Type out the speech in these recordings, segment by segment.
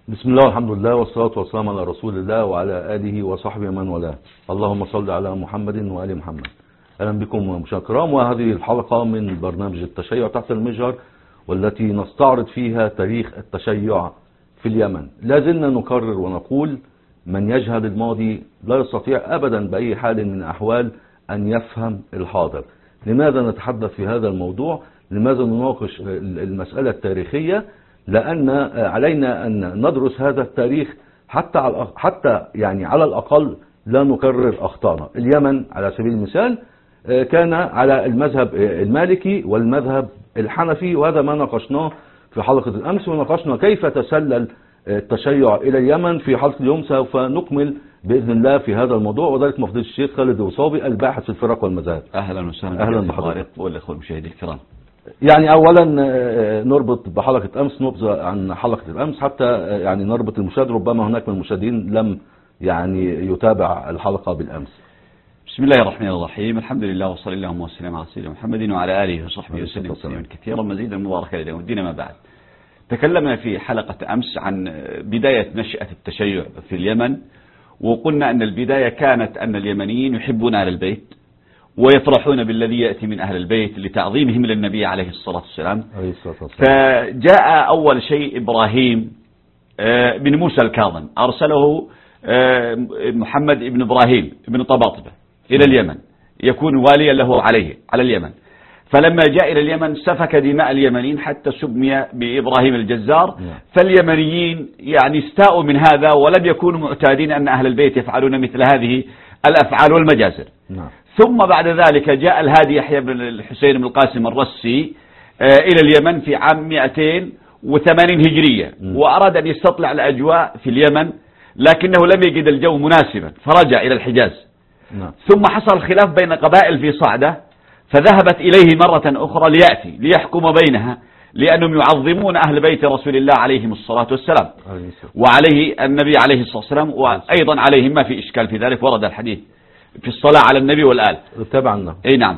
بسم الله والحمد لله والصلاة والسلام على رسول الله وعلى آله وصحبه من والاه. اللهم صل على محمد وآل محمد. أهلا بكم مشاهدينا الكرام، وهذه الحلقة من برنامج التشيع تحت المجهر، والتي نستعرض فيها تاريخ التشيع في اليمن. لا زلنا نكرر ونقول: من يجهل الماضي لا يستطيع أبدا بأي حال من الأحوال أن يفهم الحاضر. لماذا نتحدث في هذا الموضوع؟ لماذا نناقش المسألة التاريخية؟ لأن علينا أن ندرس هذا التاريخ حتى يعني على الأقل لا نكرر أخطاءنا. اليمن على سبيل المثال كان على المذهب المالكي والمذهب الحنفي، وهذا ما ناقشناه في حلقة الأمس، وناقشنا كيف تسلل التشيع إلى اليمن. في حلقة اليوم سوف نكمل بإذن الله في هذا الموضوع، وذلك مفضل الشيخ خالد الوصابي الباحث في الفرق والمذاهب. أهلا وسهلا. أهلا بحضرتك والأخوة المشاهدين الكرام. يعني اولا نربط بحلقة امس نبذة عن حلقة الامس، حتى يعني نربط المشاهد، ربما هناك من المشاهدين لم يعني يتابع الحلقة بالامس. بسم الله الرحمن الرحيم، الحمد لله وصلى الله وسلم على سيدنا محمد وعلى آله وصحبه وسلم تسليما كثيرا مزيدا مباركا إلى يوم الدين. ما بعد، تكلمنا في حلقة امس عن بداية نشأة التشيع في اليمن، وقلنا أن البداية كانت أن اليمنيين يحبون أهل البيت ويفرحون بالذي يأتي من أهل البيت لتعظيمهم للنبي عليه الصلاة والسلام. فجاء أول شيء إبراهيم بن موسى الكاظم، أرسله محمد بن إبراهيم بن طباطبة إلى اليمن يكون واليا له على اليمن. فلما جاء إلى اليمن سفك دماء اليمنيين حتى سمي بإبراهيم الجزار. فاليمنيين يعني استاءوا من هذا، ولم يكونوا معتادين أن أهل البيت يفعلون مثل هذه الأفعال والمجازر. ثم بعد ذلك جاء الهادي يحيى بن الحسين بن القاسم الرسي إلى اليمن في عام 280 هجرية، وأراد أن يستطلع الأجواء في اليمن، لكنه لم يجد الجو مناسبا فرجع إلى الحجاز. ثم حصل خلاف بين قبائل في صعدة، فذهبت إليه مرة أخرى ليأتي ليحكم بينها، لأنهم يعظمون أهل بيت رسول الله عليهم الصلاة والسلام، وعليه النبي عليه الصلاة والسلام، وأيضا عليهم ما في إشكال في ذلك، ورد الحديث في الصلاة على النبي والآل تبعنا. أي نعم.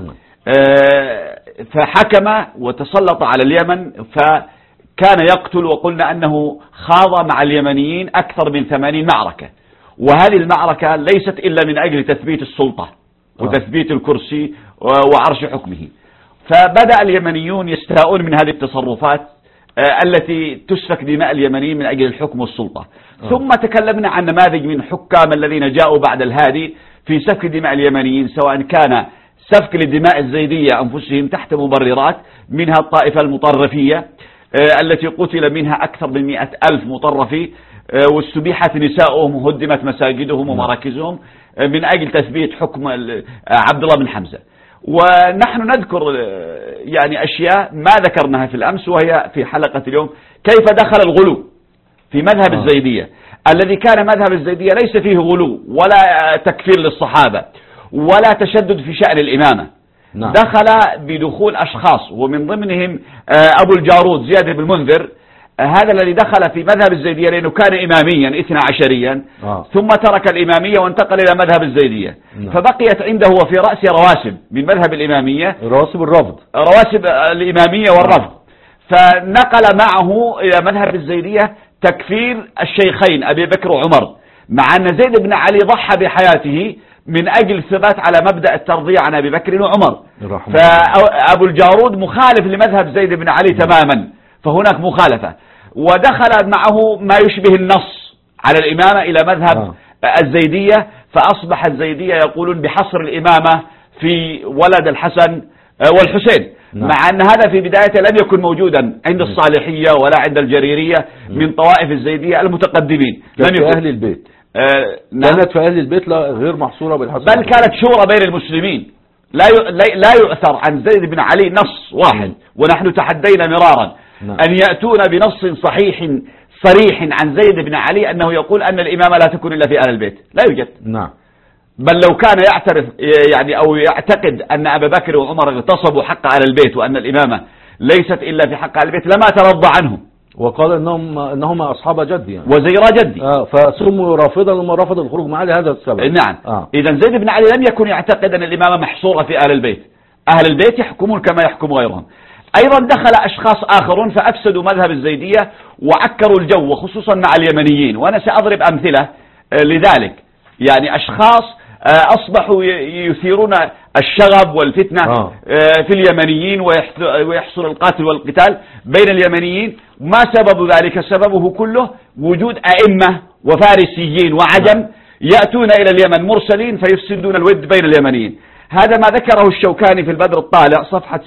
فحكم وتسلط على اليمن، فكان يقتل، وقلنا أنه خاض مع اليمنيين أكثر من 80 معركة، وهذه المعركة ليست إلا من أجل تثبيت السلطة وتثبيت الكرسي وعرش حكمه. فبدأ اليمنيون يستاءون من هذه التصرفات التي تسفك دماء اليمنيين من أجل الحكم والسلطة. ثم تكلمنا عن نماذج من حكام الذين جاءوا بعد الهادي في سفك دماء اليمنيين، سواء كان سفك لدماء الزيدية أنفسهم تحت مبررات، منها الطائفة المطرفية التي قتل منها أكثر من 100,000 مطرفي، واستبيحت نساؤهم وهدمت مساجدهم ومراكزهم من أجل تثبيت حكم عبد الله بن حمزة. ونحن نذكر يعني أشياء ما ذكرناها في الأمس، وهي في حلقة اليوم كيف دخل الغلو في مذهب الزيدية، الذي كان مذهب الزيدية ليس فيه غلو ولا تكفير للصحابة ولا تشدد في شأن الإمامة. دخل بدخول أشخاص، ومن ضمنهم أبو الجارود زياد بن المنذر، هذا الذي دخل في مذهب الزيدية لأنه كان إماميا 12 ثم ترك الإمامية وانتقل إلى مذهب الزيدية. فبقيت عنده وفي رأسه رواسب من مذهب الإمامية، رواسب الرفض، رواسب الإمامية والرفض. فنقل معه إلى مذهب الزيدية تكفير الشيخين أبي بكر وعمر، مع أن زيد بن علي ضحى بحياته من أجل الثبات على مبدأ الترضية عن أبي بكر وعمر. فأبو الجارود مخالف لمذهب زيد بن علي تماما، فهناك مخالفة. ودخل معه ما يشبه النص على الإمامة إلى مذهب الزيدية، فأصبح الزيدية يقولون بحصر الإمامة في ولد الحسن والحسين، مع أن هذا في بدايته لم يكن موجودا عند الصالحية ولا عند الجريرية من طوائف الزيدية المتقدمين. لم يكن أهل البيت كانت في أهل البيت لا غير محصورة بالحسن، بل كانت شورى بين المسلمين. لا يؤثر عن زيد بن علي نص واحد، ونحن تحدينا مرارا أن يأتون بنص صريح عن زيد بن علي أنه يقول أن الإمامة لا تكون إلا في أهل البيت، لا يوجد. بل لو كان يعترف يعني أو يعتقد أن أبا بكر وعمر اغتصبوا حق أهل البيت وأن الإمامة ليست إلا في حق أهل البيت لما ترضى عنهم، وقال انهم اصحاب جدي يعني. وزيرا جدي. فسموا رافضا وما رفض الخروج معه لهذا السبب. نعم. اذا زيد بن علي لم يكن يعتقد ان الامامه محصوره في اهل البيت. اهل البيت يحكمون كما يحكم غيرهم. أيضا دخل أشخاص آخرون فأفسدوا مذهب الزيدية وعكروا الجو وخصوصا مع اليمنيين، وأنا سأضرب أمثلة لذلك. يعني أشخاص أصبحوا يثيرون الشغب والفتنة في اليمنيين ويحصل القتل والقتال بين اليمنيين. ما سبب ذلك؟ سببه كله وجود أئمة وفارسيين وعجم يأتون إلى اليمن مرسلين فيفسدون الود بين اليمنيين. هذا ما ذكره الشوكاني في البدر الطالع صفحة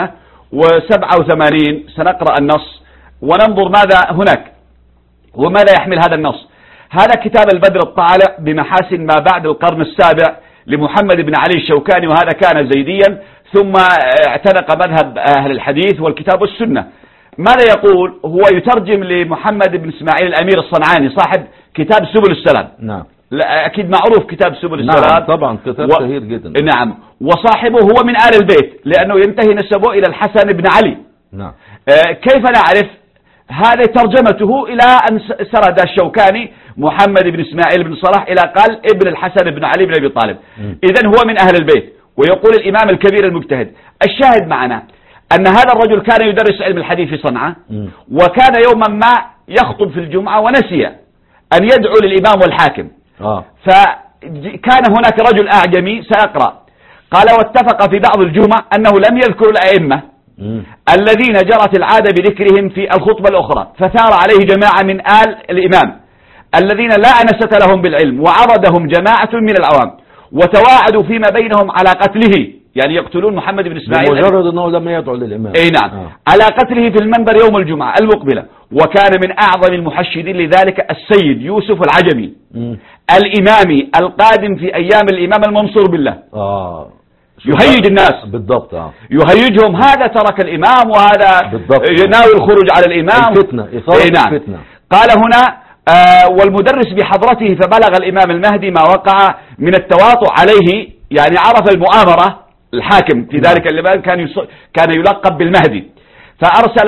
687. سنقرأ النص وننظر ماذا هناك وماذا يحمل هذا النص. هذا كتاب البدر الطالع بمحاسن ما بعد القرن السابع لمحمد بن علي الشوكاني، وهذا كان زيديا ثم اعتنق مذهب أهل الحديث والكتاب والسنة. ماذا يقول؟ هو يترجم لمحمد بن إسماعيل الأمير الصنعاني صاحب كتاب سبل السلام. نعم، أكيد معروف كتاب سبل السلام. نعم طبعا كتاب شهير جدا. نعم، وصاحبه هو من آل البيت لأنه ينتهي نسبه إلى الحسن بن علي. نعم. كيف نعرف؟ هذا ترجمته إلى أن سرد الشوكاني محمد بن إسماعيل بن صلاح إلى قال ابن الحسن بن علي بن أبي طالب. إذن هو من أهل البيت، ويقول الإمام الكبير المجتهد. الشاهد معنا أن هذا الرجل كان يدرس علم الحديث في صنعاء، وكان يوما ما يخطب في الجمعة ونسي أن يدعو للإمام والحاكم. فكان هناك رجل أعجمي سأقرأ قال: واتفق في بعض الجمع أنه لم يذكر الأئمة الذين جرت العادة بذكرهم في الخطبة الأخرى، فثار عليه جماعة من آل الإمام الذين لا أنسة لهم بالعلم، وعرضهم جماعة من العوام وتواعدوا فيما بينهم على قتله، يعني يقتلون محمد بن إسماعيل بمجرد أنه لم يدعو للإمام. أي نعم. على قتله في المنبر يوم الجمعة المقبلة. وكان من أعظم المحشدين لذلك السيد يوسف العجمي الإمامي القادم في أيام الإمام المنصور بالله. يهيج الناس بالضبط. يهيجهم، هذا ترك الإمام وهذا يناوي الخروج على الإمام. الفتنة، إثارة الفتنة. قال هنا: والمدرس بحضرته فبلغ الإمام المهدي ما وقع من التواطؤ عليه، يعني عرف المؤامرة الحاكم في ذلك الزمان كان يلقب بالمهدي، فأرسل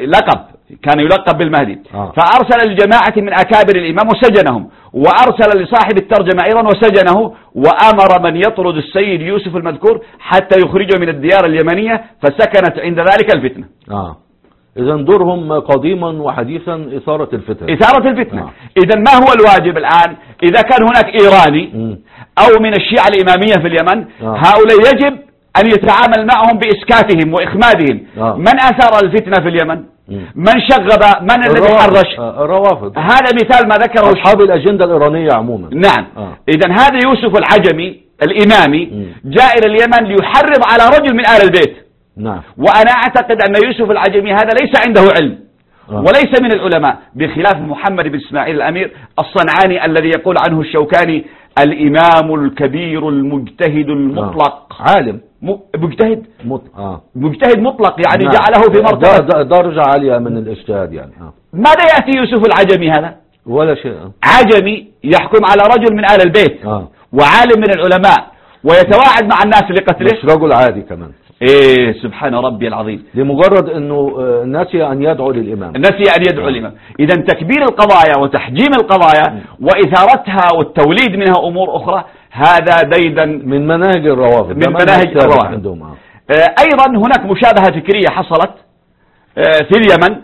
كان يلقب بالمهدي. فأرسل الجماعة من أكابر الإمام وسجنهم، وأرسل لصاحب الترجمة أيضا وسجنه، وأمر من يطرد السيد يوسف المذكور حتى يخرجه من الديار اليمنية، فسكنت عند ذلك الفتنة. إذا دورهم قديما وحديثا إثارة الفتنة. إذا ما هو الواجب الآن؟ إذا كان هناك إيراني أو من الشيعة الإمامية في اليمن، هؤلاء يجب أن يتعامل معهم بإسكاتهم وإخمادهم. من أثار الفتنة في اليمن؟ من شغب؟ من الذي حرش؟ الروافض. هذا مثال ما ذكره أصحاب الأجندة الإيرانية عموما. نعم. إذا هذا يوسف العجمي الإمامي جاء إلى اليمن ليحرض على رجل من آل البيت. نعم. وأنا أعتقد أن يوسف العجمي هذا ليس عنده علم وليس من العلماء، بخلاف محمد بن إسماعيل الأمير الصنعاني الذي يقول عنه الشوكاني: الإمام الكبير المجتهد المطلق. عالم مجتهد مجتهد مطلق، يعني جعله في مرتبة درجة عالية من الاجتهاد. يعني ماذا يأتي يوسف العجمي هذا؟ ولا شيء. عجمي يحكم على رجل من آل البيت وعالم من العلماء ويتواعد مع الناس لقتله. مش رجل عادي كمان. سبحان ربي العظيم، لمجرد أنه نسي أن يدعو للإمام. إذا تكبير القضايا وتحجيم القضايا وإثارتها والتوليد منها أمور أخرى، هذا ديدا من مناهج الروافض. عندهم. أيضا هناك مشابهة فكرية حصلت في اليمن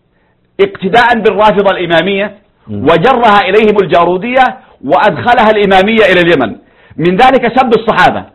اقتداء بالرافضة الإمامية، وجرها إليهم الجارودية وأدخلها الإمامية إلى اليمن، من ذلك سب الصحابة.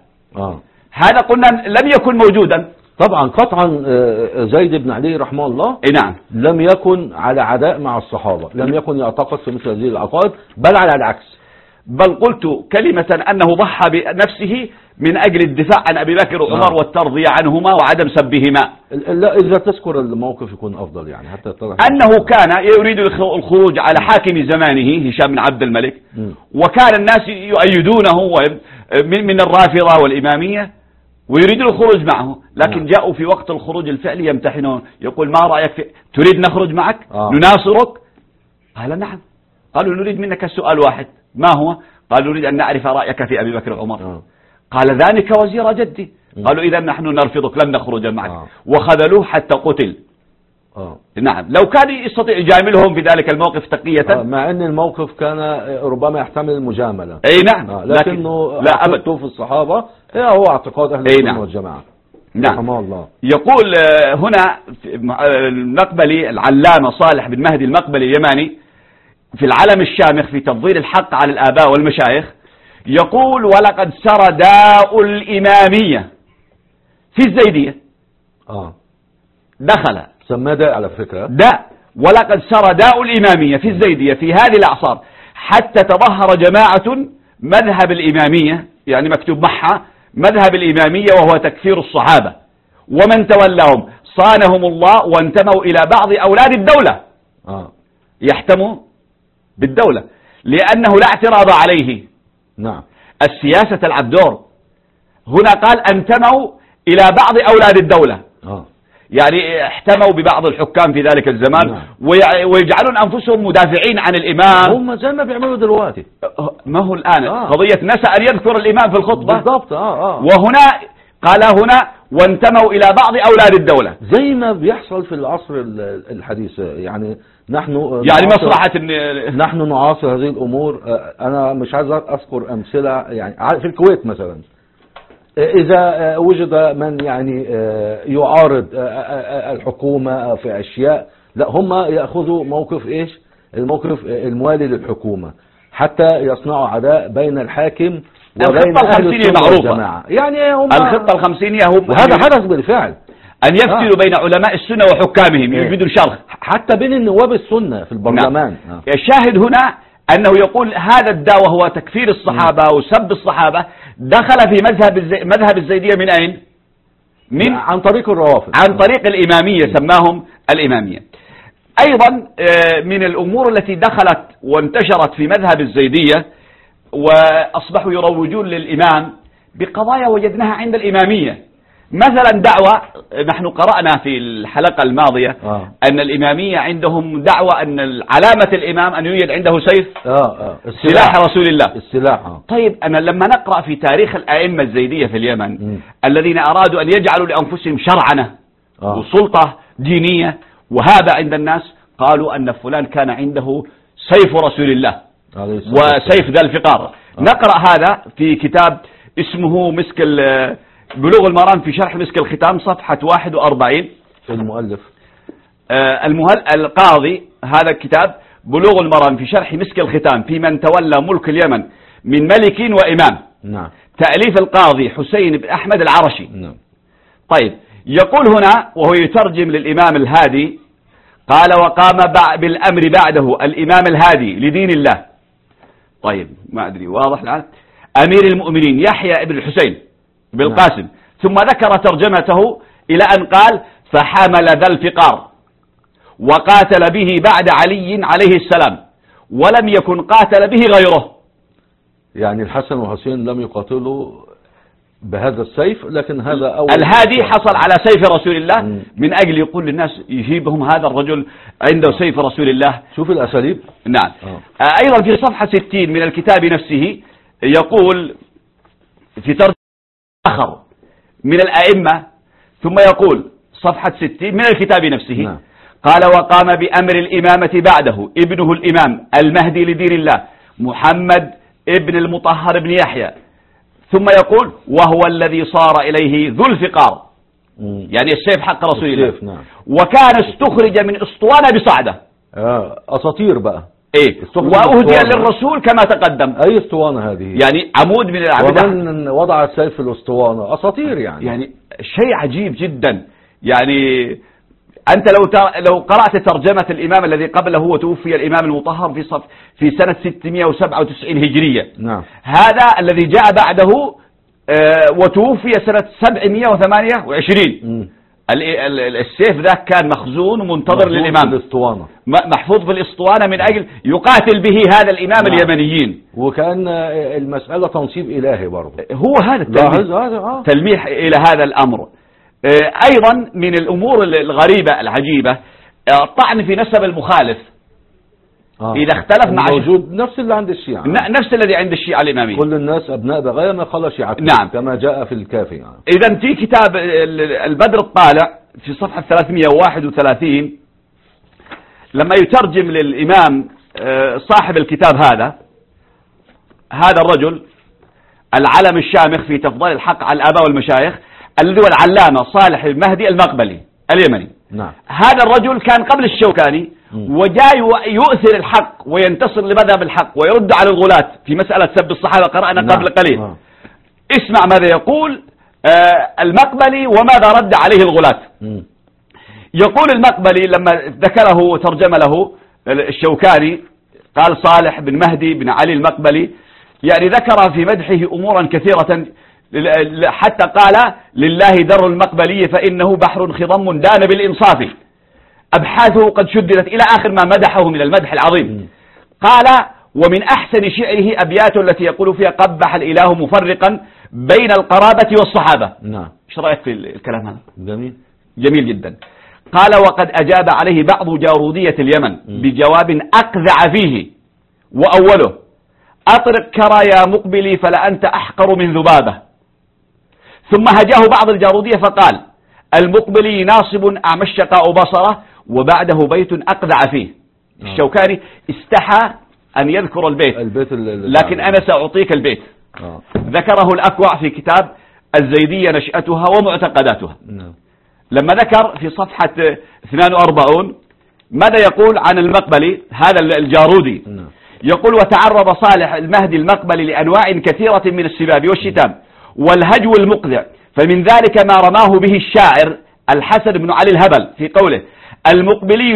هذا قلنا لم يكن موجودا. طبعا قطعا زيد بن علي رحمه الله نعم لم يكن على عداء مع الصحابة، لم يكن يعتقد في مثل هذه العقائد، بل على العكس. بل قلت كلمة أنه ضحى بنفسه من أجل الدفاع عن أبي بكر وعمر والترضية عنهما وعدم سبهما. لا، إذا تذكر الموقف يكون أفضل، يعني حتى أنه كان يريد الخروج على حاكم زمانه هشام بن عبد الملك، وكان الناس يؤيدونه من الرافضة والإمامية ويريدون الخروج معه، لكن جاءوا في وقت الخروج الفعلي يمتحنون، يقول: ما رأيك تريد نخرج معك نناصرك؟ قال: نعم. قالوا: نريد منك سؤال واحد. ما هو؟ قالوا: نريد أن نعرف رأيك في أبي بكر وعمر. قال: ذلك وزير جدي. قالوا: إذا نحن نرفضك، لن نخرج معك. وخذلوه حتى قتل. نعم، لو كان يستطيع يجاملهم في ذلك الموقف تقية، مع أن الموقف كان ربما يحتمل المجاملة. نعم. لكنه لا أبدا في الصحابة هو اعتقاد أهل السنة والجماعة. نعم. رحمه الله. يقول هنا المقبلي العلامة صالح بن مهدي المقبلي اليماني في العلم الشامخ في تفضيل الحق على الآباء والمشايخ، يقول: ولقد سرى داء الإمامية في الزيدية. دخل سماه داء على فكرة، داء. ولقد سرى داء الإمامية في الزيدية في هذه الأعصار حتى تظهر جماعة مذهب الإمامية، يعني مكتوب معها مذهب الإمامية، وهو تكفير الصحابة ومن تولاهم صانهم الله، وانتموا إلى بعض أولاد الدولة. يحتموا بالدولة لأنه لا اعتراض عليه. نعم. السياسة تلعب دور. هنا قال انتموا إلى بعض أولاد الدولة، يعني احتموا ببعض الحكام في ذلك الزمان. نعم. ويجعلون أنفسهم مدافعين عن الإمام. هم زي ما بيعملوا دلوقتي. ما هو الآن قضية نسى أن يذكر الإمام في الخطبة بالضبط. وهنا قال هنا وانتموا إلى بعض أولاد الدولة، زي ما بيحصل في العصر الحديث. يعني نحن يعني مصلحة نحن نعاصر هذه الأمور. أنا مش عايز أذكر أمثلة، يعني في الكويت مثلا إذا وجد من يعني يعارض الحكومة في أشياء، لا هم يأخذوا موقف إيش؟ الموقف الموالي للحكومة، حتى يصنعوا عداء بين الحاكم وبين أهل السنة والجماعة. يعني هم الخطة الخمسينية هم، وهذا حدث بالفعل، أن يفتلوا بين علماء السنة وحكامهم يريدوا الشرخ حتى بين النواب السنة في البرلمان. الشاهد هنا أنه يقول هذا الداء وهو تكفير الصحابة وسب الصحابة دخل في مذهب الزيدية من أين؟ عن طريق الروافض، عن طريق الإمامية، سماهم الإمامية. أيضا من الأمور التي دخلت وانتشرت في مذهب الزيدية وأصبحوا يروجون للإمام بقضايا وجدناها عند الإمامية. مثلا دعوة، نحن قرأنا في الحلقة الماضية أن الإمامية عندهم دعوة أن علامة الإمام أن يوجد عنده سيف سلاح رسول الله، السلاح. طيب أنا لما نقرأ في تاريخ الأئمة الزيدية في اليمن الذين أرادوا أن يجعلوا لأنفسهم شرعنة وسلطة دينية وهذا عند الناس، قالوا أن فلان كان عنده سيف رسول الله وسيف ذا الفقار. نقرأ هذا في كتاب اسمه مسك بلوغ المرام في شرح مسك الختام صفحة 41. المؤلف القاضي، هذا الكتاب بلوغ المرام في شرح مسك الختام في من تولى ملك اليمن من ملك وإمام. نعم. تأليف القاضي حسين بن أحمد العرشي. نعم. طيب يقول هنا وهو يترجم للإمام الهادي، قال: وقام بالأمر بعده الإمام الهادي لدين الله. طيب ما أدري واضح الآن. أمير المؤمنين يحيى ابن الحسين بالقاسم. ثم ذكر ترجمته إلى أن قال: فحمل ذا الفقار وقاتل به بعد علي عليه السلام ولم يكن قاتل به غيره. يعني الحسن والحسين لم يقاتلوا بهذا السيف، لكن هذا أول الهادي حصل على سيف رسول الله من أجل يقول للناس يهيبهم هذا الرجل عنده سيف رسول الله. شوف الأساليب. نعم. أيضا في صفحة 60 من الكتاب نفسه يقول في ترجمة آخر من الأئمة، ثم يقول صفحة 60 من الكتاب نفسه. نعم. قال: وقام بأمر الإمامة بعده ابنه الإمام المهدي لدين الله محمد ابن المطهر بن يحيى. ثم يقول: وهو الذي صار إليه ذو الفقار، يعني السيف حق رسول الله. نعم. وكان استخرج من اسطوانة بصعدة. أساطير بقى. إيه. وأهدي للرسول كما تقدم. أي اسطوانة هذه؟ يعني عمود من الأعمدة. ومن وضع السيف في الاسطوانة؟ أساطير يعني شيء عجيب جدا. يعني أنت لو قرأت ترجمة الإمام الذي قبله وتوفي الإمام المطهر في سنة 697 هجرية. نعم. هذا الذي جاء بعده وتوفي سنة 728. السيف ذاك كان مخزون ومنتظر للإمام، في الاسطوانة، محفوظ في الاسطوانة من أجل يقاتل به هذا الإمام. نعم. اليمنيين. وكأن المسألة تنصيب إلهي برضه. هو هذا تلميح إلى هذا الأمر. أيضا من الأمور الغريبة العجيبة الطعن في نسب المخالف. إذا اختلف مع موجود نفس اللي عند الشيعة، نفس الذي عند الشيعة الإمامية. كل الناس أبناء بغايا ما قال شيعة. نعم. كما جاء في الكافي. إذا في كتاب البدر الطالع في صفحة 331 لما يترجم للإمام صاحب الكتاب هذا الرجل العلم الشامخ في تفضيل الحق على الآباء والمشايخ، الذي هو العلامة صالح المهدي المقبلي اليمني. نعم. هذا الرجل كان قبل الشوكاني وجاء يؤثر الحق وينتصر لمذهب الحق ويرد على الغلاة في مسألة سب الصحابة، قرأنا قبل قليل. اسمع ماذا يقول المقبلي وماذا رد عليه الغلاة. يقول المقبلي لما ذكره وترجم له الشوكاني، قال صالح بن مهدي بن علي المقبلي، يعني ذكر في مدحه أمورا كثيرة، حتى قال لله در المقبلي فإنه بحر خضم دان بالإنصاف، أبحاثه قد شددت، إلى آخر ما مدحه من المدح العظيم. قال ومن أحسن شعره أبيات التي يقول فيها قبح الإله مفرقا بين القرابة والصحابة. نعم. ايش رأيك في الكلام هذا؟ جميل جدا. قال وقد أجاب عليه بعض جارودية اليمن بجواب أقذع فيه، وأوله أطرق كرى يا مقبلي فلا أنت أحقر من ذبابة. ثم هجاه بعض الجارودية فقال المقبلي ناصب أعمى الشقاء بصره، وبعده بيت أقذع فيه. الشوكاني استحى أن يذكر البيت لكن أنا سأعطيك البيت. ذكره الأكوع في كتاب الزيدية نشأتها ومعتقداتها. لما ذكر في صفحة 42 ماذا يقول عن المقبلي هذا الجارودي؟ يقول وتعرض صالح المهدي المقبلي لأنواع كثيرة من السباب والشتام والهجو المقذع، فمن ذلك ما رماه به الشاعر الحسن بن علي الهبل في قوله المقبلي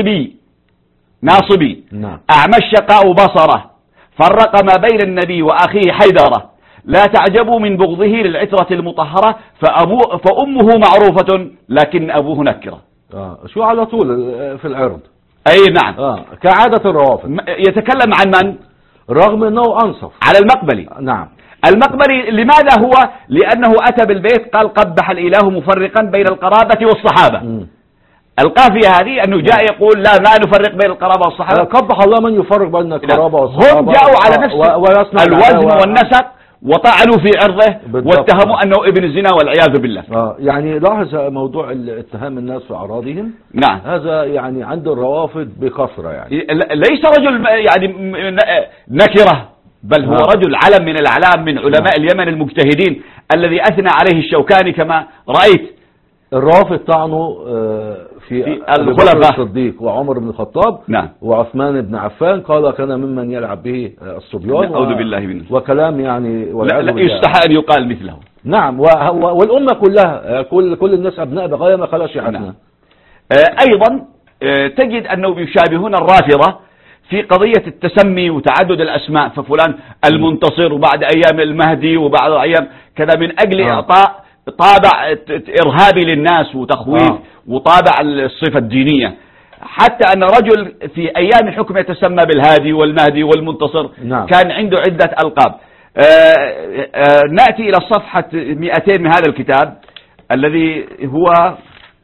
ناصبي أعمى الشقاء بصره، فرق ما بين النبي وأخيه حيدرة، لا تعجبوا من بغضه للعترة المطهرة فأمه معروفة لكن أبوه نكرة. شو على طول في العرض. أي نعم. كعادة الروافض. يتكلم عن من؟ رغم أنه أنصف على المقبلي. نعم. المقبلي لماذا هو؟ لأنه أتى بالبيت قال قبح الإله مفرقا بين القرابة والصحابة. القافية هذه أنه جاء يقول لا نفرق بين القرابة والصحابة. قبح الله من يفرق بين القرابة والصحابة. هم جاءوا على نفس الوزن والنسق وطعنوا في عرضه واتهموا أنه ابن الزنا والعياذ بالله. يعني لاحظ موضوع اتهام الناس في أعراضهم. نعم. هذا يعني عند الروافض بكثرة، يعني ليس رجل يعني نكرة، بل هو رجل علم من الأعلام من علماء اليمن المجتهدين الذي أثنى عليه الشوكاني كما رأيت. الروافض طعنوا في الخلفاء الصديق وعمر بن الخطاب. نعم. وعثمان بن عفان، قال كان ممن يلعب به الصبيان. أعوذ بالله منه. وكلام يعني لا يستحى أن يقال مثله. نعم. والأمة كلها كل الناس أبناء بغاية ما خلا شيعتنا. نعم. أيضا تجد أنه يشابهون الرافضة في قضية التسمي وتعدد الأسماء، ففلان المنتصر وبعد أيام المهدي وبعد أيام كذا، من أجل إعطاء طابع إرهابي للناس وتخويف وطابع الصفة الدينية، حتى أن رجل في أيام الحكم يتسمى بالهادي والمهدي والمنتصر. نعم. كان عنده عدة ألقاب. نأتي إلى صفحة 200 من هذا الكتاب الذي هو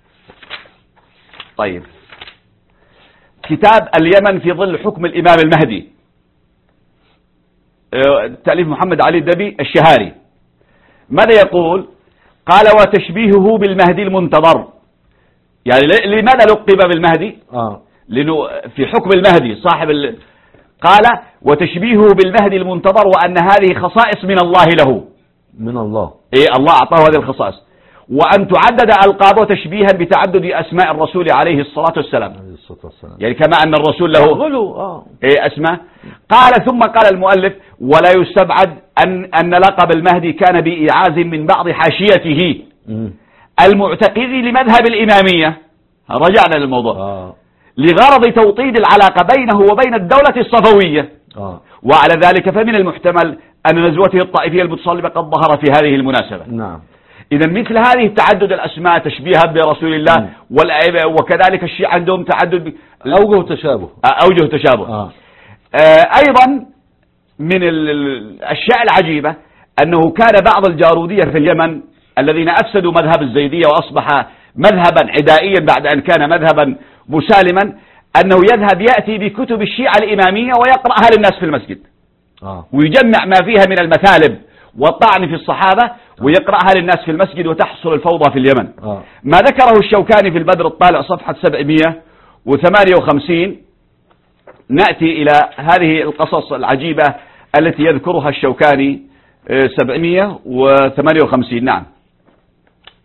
طيب كتاب اليمن في ظل حكم الإمام المهدي، تأليف محمد علي الدبي الشهاري. ماذا يقول؟ قال وتشبيهه بالمهدي المنتظر. يعني لماذا لقب بالمهدي؟ لأنه في حكم المهدي صاحب قال وتشبيهه بالمهدي المنتظر، وأن هذه خصائص من الله له. من الله. الله أعطاه هذه الخصائص. وأن تعدد ألقابه تشبيها بتعدد أسماء الرسول عليه الصلاة والسلام. يعني كما أن الرسول له أسماء. قال ثم قال المؤلف ولا يستبعد أن لقب المهدي كان بإعاز من بعض حاشيته المعتقدين لمذهب الإمامية. رجعنا للموضوع. لغرض توطيد العلاقة بينه وبين الدولة الصفوية. وعلى ذلك فمن المحتمل أن نزوته الطائفية المتصلبة قد ظهر في هذه المناسبة. نعم. إذا مثل هذه تعدد الأسماء تشبيها برسول الله، وكذلك الشيعة عندهم تعدد أوجه تشابه. أيضا من الأشياء العجيبة أنه كان بعض الجارودية في اليمن الذين أفسدوا مذهب الزيدية وأصبح مذهبا عدائيا بعد أن كان مذهبا مسالما، أنه يذهب يأتي بكتب الشيعة الإمامية ويقرأها للناس في المسجد. ويجمع ما فيها من المثالب والطعن في الصحابة ويقرأها للناس في المسجد، وتحصل الفوضى في اليمن. ما ذكره الشوكاني في البدر الطالع صفحة 758. نأتي إلى هذه القصص العجيبة التي يذكرها الشوكاني 758. نعم.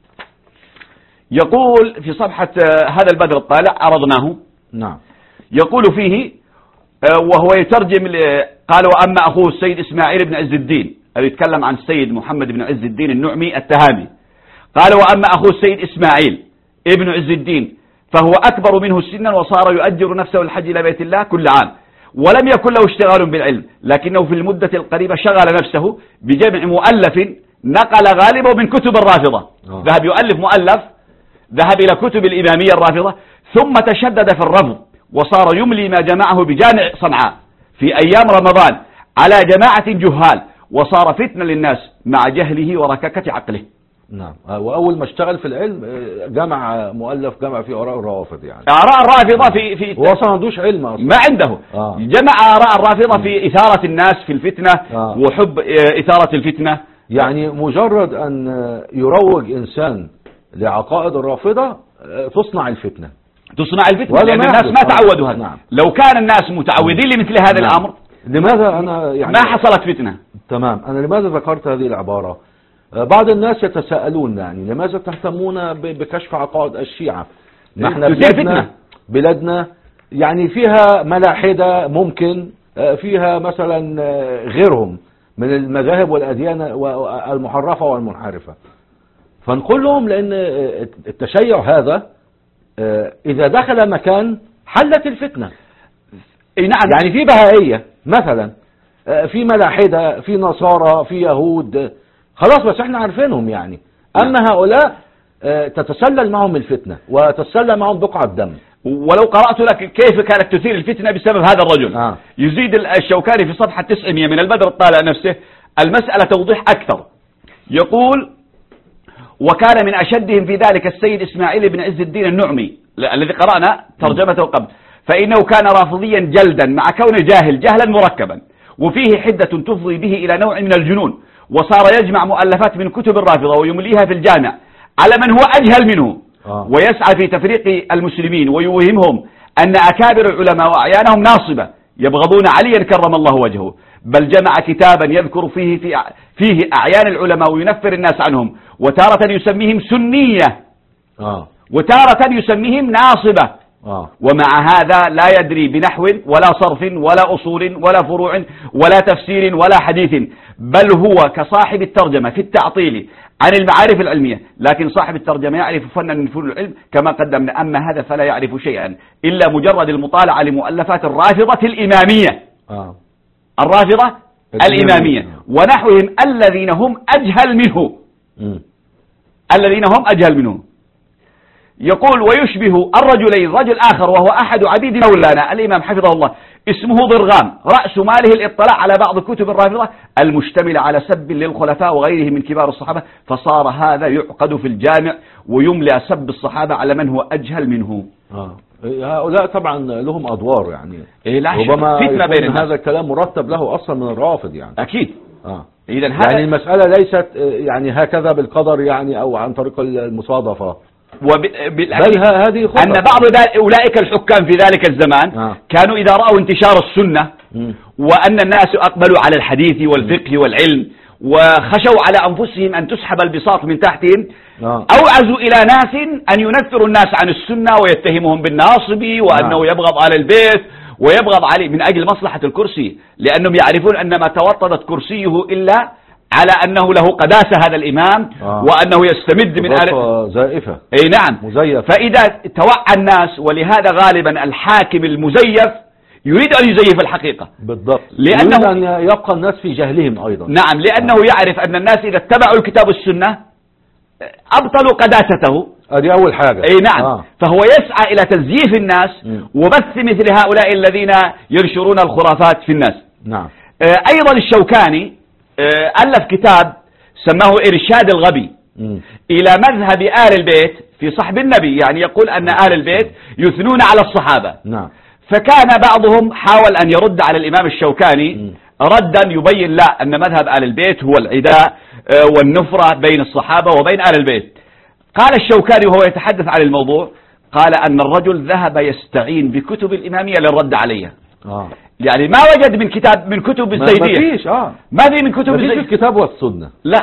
يقول في صفحة هذا البدر الطالع عرضناه. نعم. يقول فيه وهو يترجم قال وأما أخوه السيد إسماعيل بن عز الدين، أو يتكلم عن السيد محمد بن عز الدين النعمي التهامي. قال وأما أخوه السيد إسماعيل ابن عز الدين فهو أكبر منه سنا وصار يؤجر نفسه الحج إلى بيت الله كل عام، ولم يكن له اشتغال بالعلم، لكنه في المدة القريبة شغل نفسه بجمع مؤلف نقل غالبه من كتب الرافضة. ذهب يؤلف مؤلف، ذهب إلى كتب الإمامية الرافضة، ثم تشدد في الرفض وصار يملي ما جمعه بجامع صنعاء في أيام رمضان على جماعة جهال، وصار فتنة للناس مع جهله وركاكة عقله. نعم. وأول ما اشتغل في العلم جمع مؤلف جمع في آراء الروافض، يعني آراء الرافضة في هو أصلا ما عندوش علم أصلا. ما عنده. جمع آراء الرافضة في إثارة الناس في الفتنة وحب إثارة الفتنة. يعني مجرد أن يروج إنسان لعقائد الرافضة تصنع الفتنة، لأن الناس ما تعودوا هذا. نعم. لو كان الناس متعودين لمثل هذا الأمر لماذا أنا يعني ما حصلت فتنة. تمام. أنا لماذا ذكرت هذه العبارة؟ بعض الناس يتساءلون يعني لماذا تهتمون بكشف عقائد الشيعة؟ نحن بلادنا يعني فيها ملاحدة، ممكن فيها مثلا غيرهم من المذاهب والأديان المحرفة والمنحرفة، فنقول لهم لأن التشيع هذا إذا دخل مكان حلت الفتنة. نعم. يعني في بهائية مثلا، في ملاحدة، في نصارى، في يهود، خلاص بس احنا عارفينهم يعني. أما هؤلاء تتسلل معهم الفتنة وتتسلل معهم بقعة دم. ولو قرأت لك كيف كانت تثير الفتنة بسبب هذا الرجل. يزيد الشوكاني في صفحة 900 من البدر الطالع نفسه المسألة توضيح أكثر. يقول وكان من أشدهم في ذلك السيد إسماعيل بن عز الدين النعمي الذي قرأنا ترجمته قبل، فإنه كان رافضيا جلدا مع كونه جهلا مركبا، وفيه حدة تفضي به إلى نوع من الجنون، وصار يجمع مؤلفات من كتب الرافضة ويمليها في الجامع على من هو أجهل منه، ويسعى في تفريق المسلمين ويوهمهم أن أكابر العلماء وأعيانهم ناصبة يبغضون عليا كرم الله وجهه، بل جمع كتابا يذكر فيه أعيان العلماء وينفر الناس عنهم، وتارة يسميهم سنية وتارة يسميهم ناصبة. ومع هذا لا يدري بنحو ولا صرف ولا أصول ولا فروع ولا تفسير ولا حديث، بل هو كصاحب الترجمة في التعطيل عن المعارف العلمية، لكن صاحب الترجمة يعرف فنا من فنون العلم كما قدمنا. أما هذا فلا يعرف شيئا إلا مجرد المطالعة لمؤلفات الرافضة الإمامية. الرافضة الإمامية ونحوهم الذين هم أجهل منه. يقول ويشبه الرجلين رجل آخر وهو أحد عبيد مولانا الإمام حفظه الله اسمه ضرغام، رأس ماله الاطلاع على بعض كتب الرافضة المشتملة على سب للخلفاء وغيرهم من كبار الصحابة، فصار هذا يعقد في الجامع ويملأ سب الصحابة على من هو أجهل منه. هؤلاء طبعا لهم أدوار يعني ربما فتنة بين الناس. هذا الكلام مرتب له أصلا من الروافض يعني. أكيد. إذن يعني المسألة ليست يعني هكذا بالقدر يعني أو عن طريق المصادفة، بل هذه أن بعض أولئك الحكام في ذلك الزمان كانوا إذا رأوا انتشار السنة وأن الناس أقبلوا على الحديث والفقه والعلم وخشوا على أنفسهم أن تسحب البساط من تحتهم، أوعزوا إلى ناس أن ينفروا الناس عن السنة ويتهمهم بالناصب وأنه يبغض على البيت ويبغض عليه من أجل مصلحة الكرسي، لأنهم يعرفون أن ما توطدت كرسيه إلا على أنه له قداسة هذا الإمام وأنه يستمد من زائفة. أي نعم مزيف. فإذا توعى الناس، ولهذا غالبا الحاكم المزيف يريد أن يزيف الحقيقة بالضبط، لأنه يريد أن يبقى الناس في جهلهم أيضا. نعم، لأنه يعرف أن الناس إذا اتبعوا الكتاب والسنة أبطلوا قداسته. هذه أول حاجة. أي نعم. فهو يسعى إلى تزييف الناس وبث مثل هؤلاء الذين ينشرون الخرافات في الناس. نعم. أيضا الشوكاني ألف كتاب سماه إرشاد الغبي إلى مذهب آل البيت في صحب النبي، يعني يقول أن آل البيت يثنون على الصحابة. نعم. فكان بعضهم حاول أن يرد على الإمام الشوكاني ردا يبين لا أن مذهب آل البيت هو العداء والنفرة بين الصحابة وبين آل البيت. قال الشوكاني وهو يتحدث عن الموضوع، قال أن الرجل ذهب يستعين بكتب الإمامية للرد عليها. يعني ما وجد من كتب الزيدية، ما فيش ما في من كتب الكتاب والسنة، لا،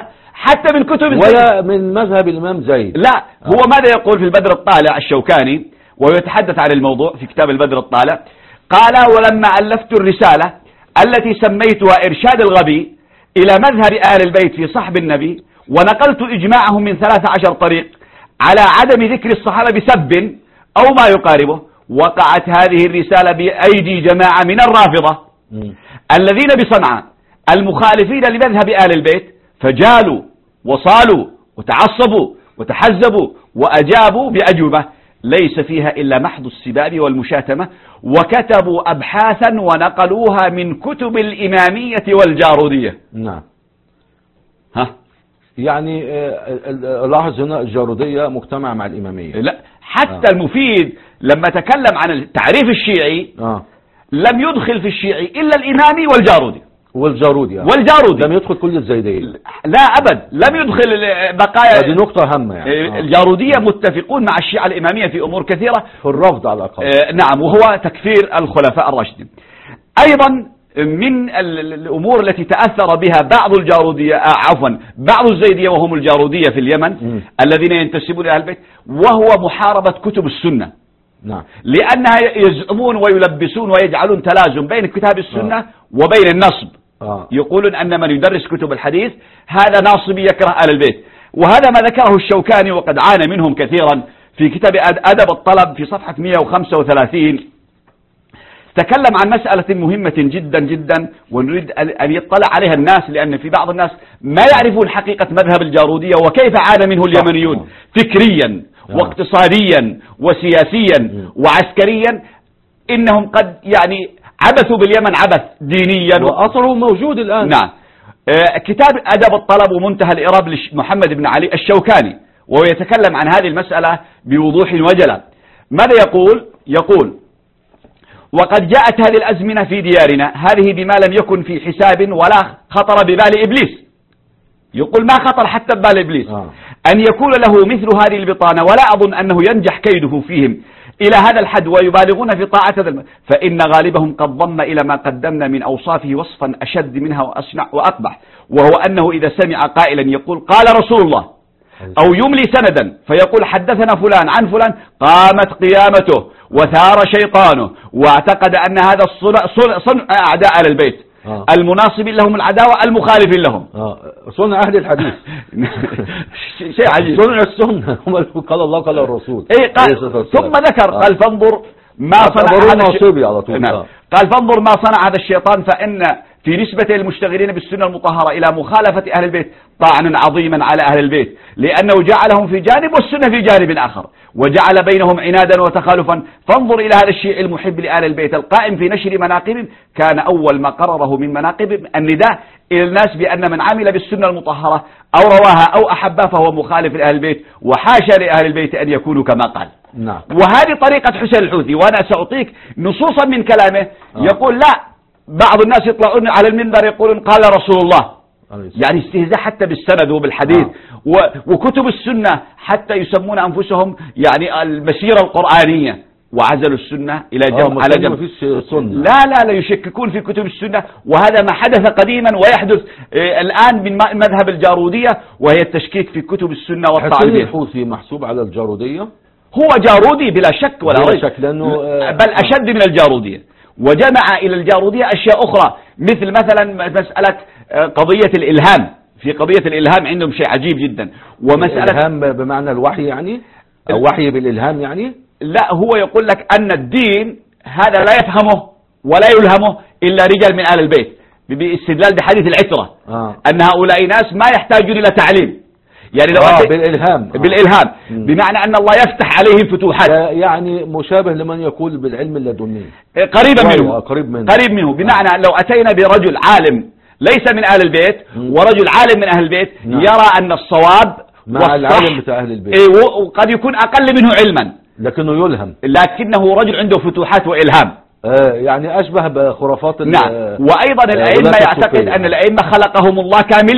حتى من كتب ولا من مذهب الإمام زيد. لا، هو ماذا يقول في البدر الطالع الشوكاني وهو يتحدث عن الموضوع في كتاب البدر الطالع؟ قال: ولما ألفت الرسالة التي سميتها إرشاد الغبي إلى مذهب آل البيت في صحب النبي، ونقلت إجماعهم من 13 طريق على عدم ذكر الصحابة بسب أو ما يقاربه، وقعت هذه الرسالة بأيدي جماعة من الرافضة الذين بصنعاء المخالفين لمذهب آل البيت، فجالوا وصالوا وتعصبوا وتحزبوا وأجابوا بأجوبة ليس فيها إلا محض السباب والمشاتمة، وكتبوا أبحاثا ونقلوها من كتب الإمامية والجارودية. نعم. ها، يعني لاحظ هنا الجارودية مجتمع مع الإمامية. لا، حتى المفيد لما تكلم عن التعريف الشيعي لم يدخل في الشيعي إلا الإمامي والجارودي. والجارودي لم يدخل كل الزيدية. لا أبد، لم يدخل بقايا. هذه نقطة هامة يعني. الجارودية متفقون مع الشيعة الإمامية في أمور كثيرة، في الرفض على الأقل. نعم، وهو تكفير الخلفاء الراشدين. أيضا من الأمور التي تأثر بها بعض الجارودية بعض الزيدية وهم الجارودية في اليمن الذين ينتسبون إلى أهل البيت، وهو محاربة كتب السنة. نعم. لأنها يزعمون ويلبسون ويجعلون تلازم بين كتاب السنة وبين النصب. يقولون أن من يدرس كتب الحديث هذا ناصبي يكره آل البيت، وهذا ما ذكره الشوكاني وقد عانى منهم كثيرا في كتاب أدب الطلب في صفحة 135. تكلم عن مسألة مهمة جدا جدا ونريد أن يطلع عليها الناس، لأن في بعض الناس ما يعرفون حقيقة مذهب الجارودية وكيف عانى منه اليمنيون فكريا واقتصاديا وسياسيا وعسكريا. إنهم قد يعني عبثوا باليمن عبث دينيا، وأثره موجود الآن. نعم. كتاب أدب الطلب ومنتهى الإعراب لمحمد بن علي الشوكاني، وهو يتكلم عن هذه المسألة بوضوح وجلة. ماذا يقول؟ يقول: وقد جاءت هذه الأزمنة في ديارنا هذه بما لم يكن في حساب ولا خطر ببال إبليس. يقول ما خطر حتى ببال إبليس أن يكون له مثل هذه البطانة، ولا أظن أنه ينجح كيده فيهم إلى هذا الحد ويبالغون في طاعة فإن غالبهم قد ضم إلى ما قدمنا من أوصافه وصفا أشد منها وأصنع وأقبح، وهو أنه إذا سمع قائلا يقول قال رسول الله أو يملي سندا فيقول حدثنا فلان عن فلان قامت قيامته وثار شيطانه، واعتقد أن هذا صنع أعداء آل البيت المناصب لهم العداوة المخالف لهم. صنع أهل الحديث. شيء عجيب. صنع السنة قال الله قال الرسول. ثم ذكر قال فانظر ما صنع هذا الشيطان. قال فانظر ما صنع هذا الشيطان، فإن في نسبة المشتغلين بالسنة المطهرة إلى مخالفة أهل البيت طعنا عظيما على أهل البيت، لأنه جعلهم في جانب والسنة في جانب آخر، وجعل بينهم عنادا وتخالفا. فانظر إلى هذا الشيء المحب لآل البيت القائم في نشر مناقب، كان أول ما قرره من مناقب النداء إلى الناس بأن من عمل بالسنة المطهرة أو رواها أو أحبها فهو مخالف لأهل البيت، وحاشا لأهل البيت أن يكونوا كما قال. نعم. وهذه طريقة حسين الحوثي، وأنا سأعطيك نصوصا من كلامه. يقول لا، بعض الناس يطلعون على المنبر يقولون قال رسول الله، يعني استهزاء حتى بالسند وبالحديث. وكتب السنة حتى يسمون أنفسهم يعني المسيرة القرآنية، وعزلوا السنة إلى جنب على جنب. لا يشككون في كتب السنة، وهذا ما حدث قديما ويحدث الآن من مذهب الجارودية، وهي التشكيك في كتب السنة والطعن بها. الحوثي محسوب على الجارودية؟ هو جارودي بلا شك ولا ريب، بل أشد من الجارودية، وجمع إلى الجارودية أشياء أخرى مثلا مسألة قضية الإلهام. في قضية الإلهام عندهم شيء عجيب جدا، ومسألة الإلهام بمعنى الوحي يعني، أو وحي بالإلهام يعني. لا، هو يقول لك أن الدين هذا لا يفهمه ولا يلهمه إلا رجال من آل البيت، باستدلال بحديث العترة أن هؤلاء ناس ما يحتاجون إلى تعليم، يعني لو بالإلهام بمعنى أن الله يفتح عليهم فتوحات، يعني مشابه لمن يقول بالعلم اللدني، قريب منه بمعنى لو أتينا برجل عالم ليس من أهل البيت ورجل عالم من أهل البيت يرى أن الصواب مع العالم بتاع أهل البيت، وقد يكون أقل منه علما لكنه يلهم، لكنه رجل عنده فتوحات وإلهام، يعني أشبه بخرافات. نعم. وأيضا الأئمة يعتقد أن الأئمة خلقهم الله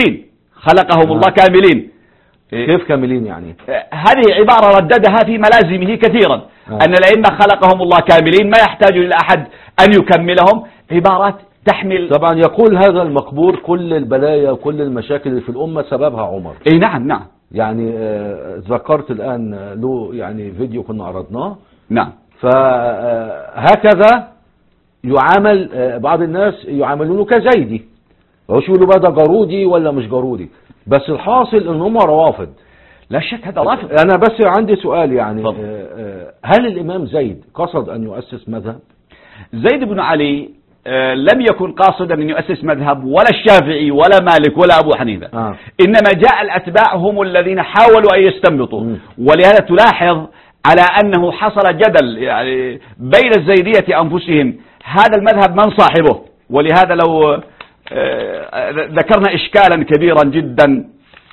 كاملين. كيف كاملين يعني؟ هذه عبارة رددها في ملازمه كثيرا، أن الأئمة خلقهم الله كاملين ما يحتاج إلى أحد أن يكملهم. عبارات تحمل. طبعا يقول هذا المقبور كل البلايا وكل المشاكل اللي في الأمة سببها عمر. اي نعم نعم. يعني ذكرت الآن له يعني فيديو كنا عرضناه. نعم. فهكذا يعامل بعض الناس، يعاملونه كزيدي، وش يقولوا بقى ده جارودي ولا مش جارودي، بس الحاصل ان هم روافض. لا شك هذا رافض. انا بس عندي سؤال يعني طب. هل الامام زيد قصد ان يؤسس مذهب؟ زيد بن علي لم يكن قاصدا أن يؤسس مذهب، ولا الشافعي ولا مالك ولا أبو حنيفة. إنما جاء الأتباع هم الذين حاولوا أن يستنبطوا. ولهذا تلاحظ على أنه حصل جدل يعني بين الزيدية أنفسهم، هذا المذهب من صاحبه. ولهذا لو ذكرنا إشكالا كبيرا جدا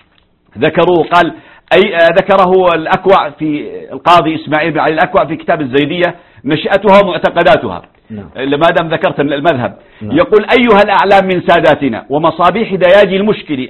ذكروه، قال ذكره الأكوع في القاضي إسماعيل بن علي الأكوع في كتاب الزيدية نشأتها ومعتقداتها. لما دام ذكرت المذهب، يقول أيها الأعلام من ساداتنا ومصابيح دياجي المشكل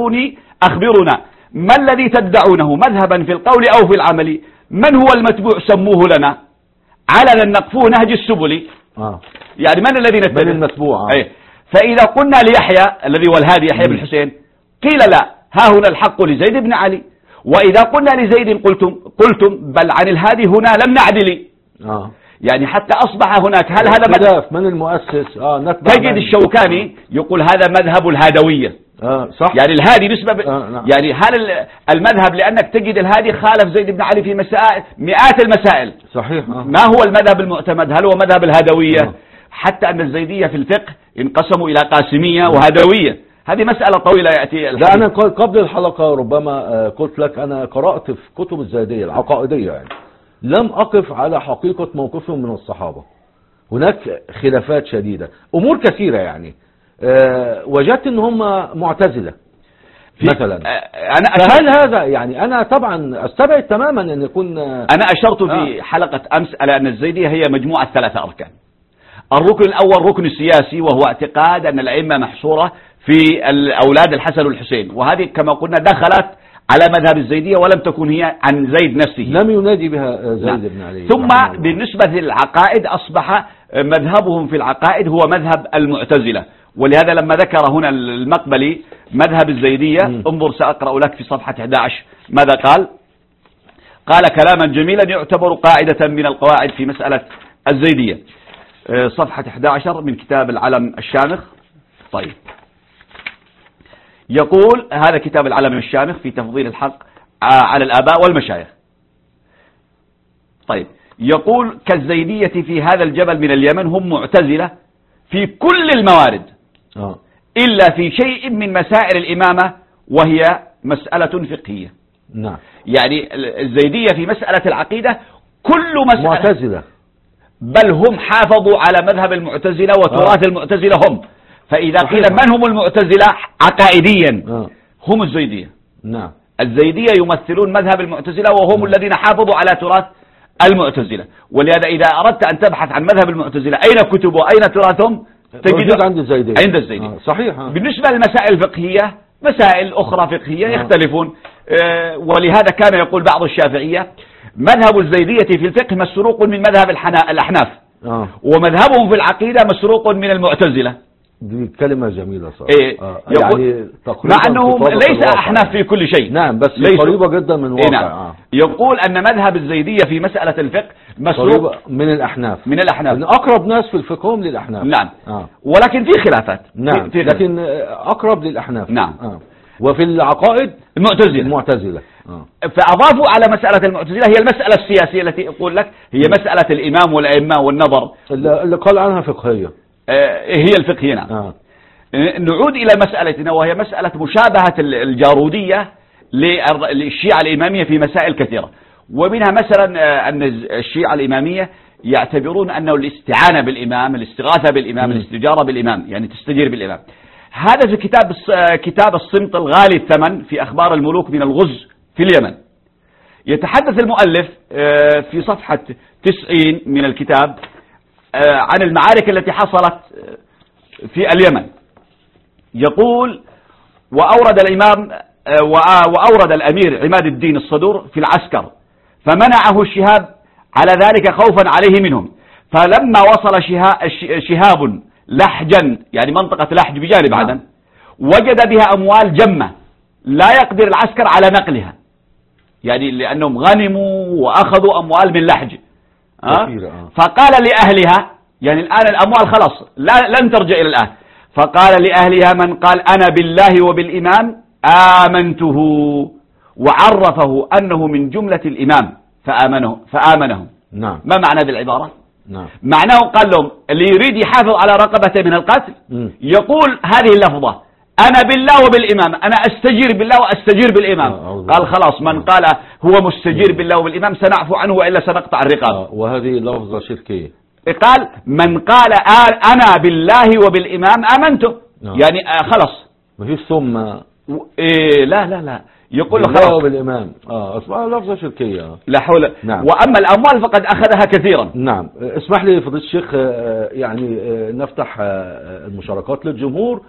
أخبرونا ما الذي تدعونه مذهبا في القول أو في العمل، من هو المتبوع سموه لنا علنا نقفوه نهج السبل. يعني من الذي نتبع؟ من المتبوع. فإذا قلنا ليحيى الذي هو الهادي يحيى بن الحسين قيل لا، ها هنا الحق لزيد بن علي. وإذا قلنا لزيد قلتم بل عن الهادي هنا لم نعدل. يعني حتى أصبح هناك هل هذا مذهب من المؤسس. تجد الشوكاني يقول هذا مذهب الهادوية. صح. يعني الهادي نسبة يعني هل المذهب، لأنك تجد الهادي خالف زيد بن علي في مسائل مئات المسائل. صحيح. ما هو المذهب المعتمد؟ هل هو مذهب الهادوية؟ حتى أن الزيدية في الفقه انقسموا إلى قاسمية وهادوية. هذه مسألة طويلة يأتي الحديث. أنا قبل الحلقة ربما قلت لك أنا قرأت في كتب الزيدية العقائدية يعني لم أقف على حقيقة موقفهم من الصحابة. هناك خلافات شديدة، أمور كثيرة يعني وجدت ان هم معتزلة مثلا. فهل هذا يعني انا طبعا استبعد تماما ان يكون انا اشرت في حلقة امس على ان الزيدية هي مجموعة 3 اركان. الركن الاول ركن سياسي، وهو اعتقاد ان الائمة محصورة في اولاد الحسن والحسين، وهذه كما قلنا دخلت على مذهب الزيدية ولم تكن هي عن زيد نفسه، لم ينادي بها زيد بن علي. ثم بالنسبة للعقائد أصبح مذهبهم في العقائد هو مذهب المعتزلة. ولهذا لما ذكر هنا المقبلي مذهب الزيدية انظر سأقرأ لك في صفحة 11 ماذا قال. قال كلاما جميلا يعتبر قاعدة من القواعد في مسألة الزيدية. صفحة 11 من كتاب العلم الشامخ. طيب يقول هذا كتاب العلم الشامخ في تفضيل الحق على الآباء والمشايخ. طيب يقول كالزيدية في هذا الجبل من اليمن هم معتزلة في كل الموارد إلا في شيء من مسائل الإمامة وهي مسألة فقهية. نعم. يعني الزيدية في مسألة العقيدة كل مسألة معتزلة، بل هم حافظوا على مذهب المعتزلة وتراث المعتزلة هم. فإذا قيل من هم المعتزلة عقائديا هم الزيدية. نعم. الزيدية يمثلون مذهب المعتزلة وهم الذين حافظوا على تراث المعتزلة. ولهذا إذا أردت أن تبحث عن مذهب المعتزلة أين كتب وأين تراثهم تجد عند الزيدية. عند الزيدية. صحيح. بالنسبة للمسائل الفقهية مسائل أخرى فقهية يختلفون. ولهذا كان يقول بعض الشافعية مذهب الزيدية في الفقه مسروق من مذهب الأحناف ومذهبهم في العقيدة مسروق من المعتزلة. دي كلمة جميلة صراحة. يعني مع أنه ليس أحناف في كل شيء. نعم بس قريبة جدا من الواقع. يقول أن مذهب الزيدية في مسألة الفقه مسروق من الأحناف. لأن أقرب ناس في الفقه هم للأحناف. نعم. ولكن في خلافات. نعم. لكن أقرب للأحناف. نعم. وفي العقائد المعتزلة. فأضافوا على مسألة المعتزلة هي المسألة السياسية التي أقول لك هي مسألة الإمام والأئمة والنظر اللي قال عنها فقهية. هي الفقهية. نعم. نعود إلى مسألتنا وهي مسألة مشابهة الجارودية للشيعة الإمامية في مسائل كثيرة، ومنها مثلا أن الشيعة الإمامية يعتبرون أنه الاستعانة بالإمام، الاستغاثة بالإمام، الاستجارة بالإمام، يعني تستجير بالإمام. هذا في كتاب الصمت الغالي الثمن في أخبار الملوك من الغز في اليمن. يتحدث المؤلف في صفحة 90 من الكتاب عن المعارك التي حصلت في اليمن. يقول وأورد الأمير عماد الدين الصدور في العسكر فمنعه الشهاب على ذلك خوفا عليه منهم، فلما وصل شهاب لحجا يعني منطقة لحج بجانب نعم. عدن، وجد بها أموال جمة لا يقدر العسكر على نقلها، يعني لأنهم غنموا وأخذوا أموال من لحج. فقال لأهلها، يعني الآن الأموال خلاص لن ترجع إلى الآن، فقال لأهلها من قال أنا بالله وبالإمام آمنته، وعرفه أنه من جملة الإمام فآمنهم. نعم. ما معنى هذه العبارة؟ نعم. معناه قال لهم اللي يريد يحافظ على رقبته من القتل يقول هذه اللفظة أنا بالله وبالإمام، أنا أستجير بالله وأستجير بالإمام. قال خلاص من قال هو مستجير بالله وبالإمام سنعفو عنه وإلا سنقطع الرقاب. وهذه لفظة شركية. قال من قال أنا بالله وبالإمام آمنته، يعني خلاص ما فيش ثم لا يقول بالله خلاص وبالإمام أصبح لفظة شركية. لا حول. نعم. وأما الأموال فقد أخذها كثيرا. نعم. اسمح لي فضيلة الشيخ يعني نفتح المشاركات للجمهور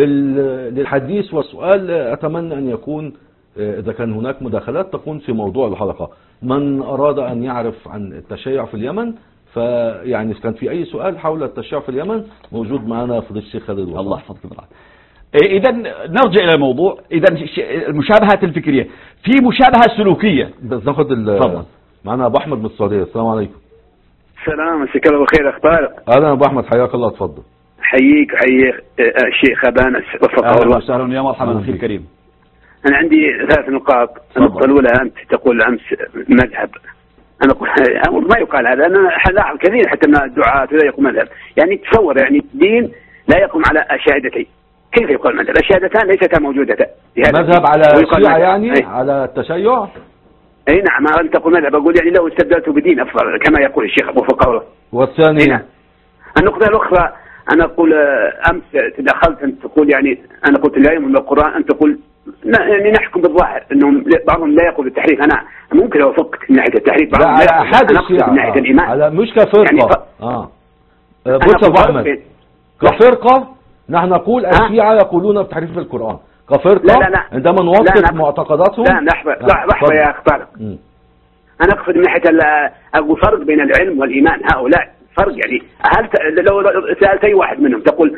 للحديث والسؤال. أتمنى أن يكون إذا كان هناك مداخلات تكون في موضوع الحلقة. من أراد أن يعرف عن التشيع في اليمن فيعني كان في أي سؤال حول التشيع في اليمن موجود معنا فضيلة الشيخ خالد وصال. الله يحفظك بالله. إذا نرجع إلى الموضوع. إذا المشابهات الفكرية في مشابهة سلوكية. بس ناخد معنا أبو أحمد من السعودية. السلام عليكم. السلام، مساك الله بالخير. أخبارك؟ أهلا أبو أحمد، حياك الله. اتفضل. حييك الشيخ أبان وفقه الله. أهلا وسهلا يا مرحبا أخي الكريم. أنا عندي 3 نقاط. النقطة الأولى أنت تقول أمس مذهب، أنا أقول ما يقال هذا. أنا لاحظ كثير حتى من الدعاة لا يقوم مذهب، يعني تصور يعني الدين لا يقوم على الشهادتين. كيف يقال مذهب؟ الشهادتان ليستا موجودتان. مذهب على الشيعة يعني على التشيع؟ أي نعم. أنت تقول مذهب، أقول يعني لو استبدلته بدين أفضل كما يقول الشيخ أبو فقه. والثانية نعم. النقطة الأخرى أنا أقول أمس تدخلت أن تقول يعني أنا قلت لا يؤمن بالقرآن، أن تقول يعني نحكم بالظاهر أنهم بعضهم لا يقول بالتحريف. أنا ممكن أوافقك من ناحية التحريف، بعضهم لا يقول من ناحية الإيمان. على مش كفرقة يعني بص أبو أحمد، كفرقة نحن نقول الشيعة يقولون بتحريف القرآن كفرقة. لا عندما نوافق معتقداتهم. لا لحظة يا أخ طارق. أنا أقصد من ناحية أقول فرق بين العلم والإيمان. هؤلاء فرق، يعني هل لو سألت أي واحد منهم تقول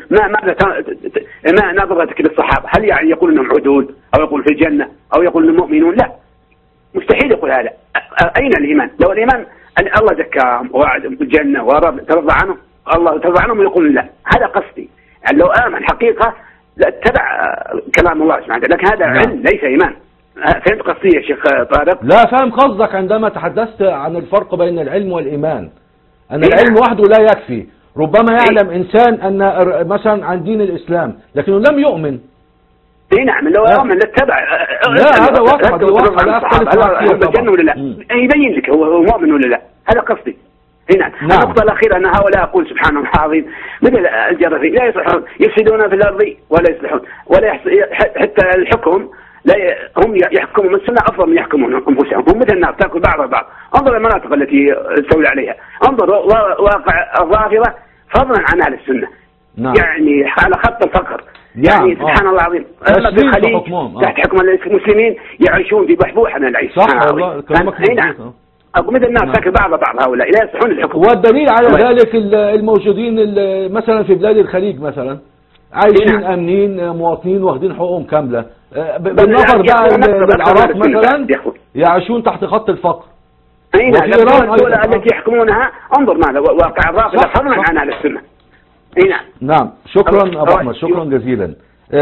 ما نظرتك للصحابة، هل يعني يقول أنهم عدود أو يقول في الجنة أو يقول أنهم مؤمنون؟ لا، مستحيل يقول هذا. أين الإيمان؟ لو الإيمان أن الله زكاهم ووعدهم بالجنة ترضى عنهم، الله ترضى عنهم ويقول لا. هذا قصدي، يعني لو آمن حقيقة اتبع كلام الله سبحانه، لكن هذا علم ليس إيمان. فهمت قصدي يا شيخ طارق؟ لا، فهم قصدك عندما تحدثت عن الفرق بين العلم والإيمان، أن العلم وحده لا يكفي. ربما يعلم إنسان أن مثلا عن دين الإسلام لكنه لم يؤمن. اي نعم، لو يؤمن لاتبع. لا هذا واقع لا أختلف بالجنة ولا لا، يبين لك هو مؤمن ولا لا. هذا قصدي. نعم. النقطة الأخيرة أن هؤلاء أقول سبحان الله العظيم مثل الجرفي لا يصلحون، يفسدون في الأرض ولا يصلحون ولا حتى الحكم لا هم يحكمون السنة أفضل من يحكمون أنفسهم. هم مثل النار تأكل بعض البعض. انظر المناطق التي تستولي عليها، انظر واقع الرافضة فضلا عن أهل السنة. نعم. يعني على خط الفقر. يعني سبحان الله العظيم. أما في الخليج تحت حكم المسلمين يعيشون في بحبوحة من العيش. صح والله كلامك مظبوط. أقول مثل الناس تأكل بعض هؤلاء لا يصلحون الحكم. والدليل على ذلك الموجودين مثلا في بلاد الخليج مثلا عايشين امنين، مواطنين واخدين حقوقهم كامله. بالنظر بقى للعراق مثلا يعيشون تحت خط الفقر. اي نعم. الدول التي يحكمونها انظر ماذا واقع الرافضه فضلا عن اهل السنه. اي نعم. نعم. شكرا ابو احمد، شكرا جزيلا.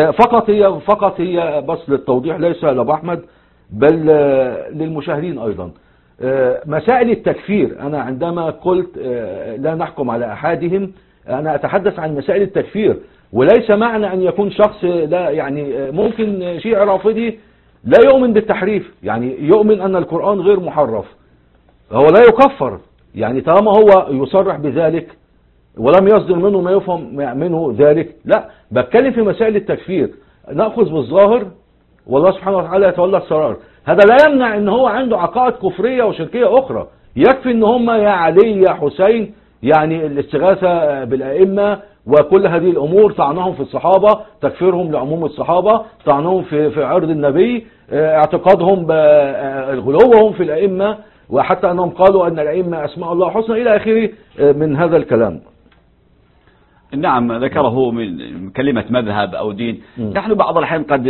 فقط هي بس للتوضيح ليس لابو احمد بل للمشاهدين ايضا. مسائل التكفير، انا عندما قلت لا نحكم على احدهم انا اتحدث عن مسائل التكفير، وليس معنى ان يكون شخص لا يعني ممكن شيعي رافضي لا يؤمن بالتحريف، يعني يؤمن ان القرآن غير محرف، هو لا يكفر يعني طالما هو يصرح بذلك ولم يصدر منه ما يفهم منه ذلك. لا، بتكلم في مسائل التكفير، نأخذ بالظاهر والله سبحانه وتعالى يتولى السرار. هذا لا يمنع ان هو عنده عقائد كفرية وشركية اخرى، يكفي ان هم يا علي يا حسين، يعني الاستغاثة بالأئمة وكل هذه الأمور، طعنهم في الصحابة، تكفيرهم لعموم الصحابة، طعنهم في عرض النبي، اعتقادهم غلوهم في الأئمة، وحتى أنهم قالوا أن الأئمة أسماء الله حسنى إلى آخره من هذا الكلام. نعم ذكره من كلمة مذهب أو دين. نحن بعض الأحيان قد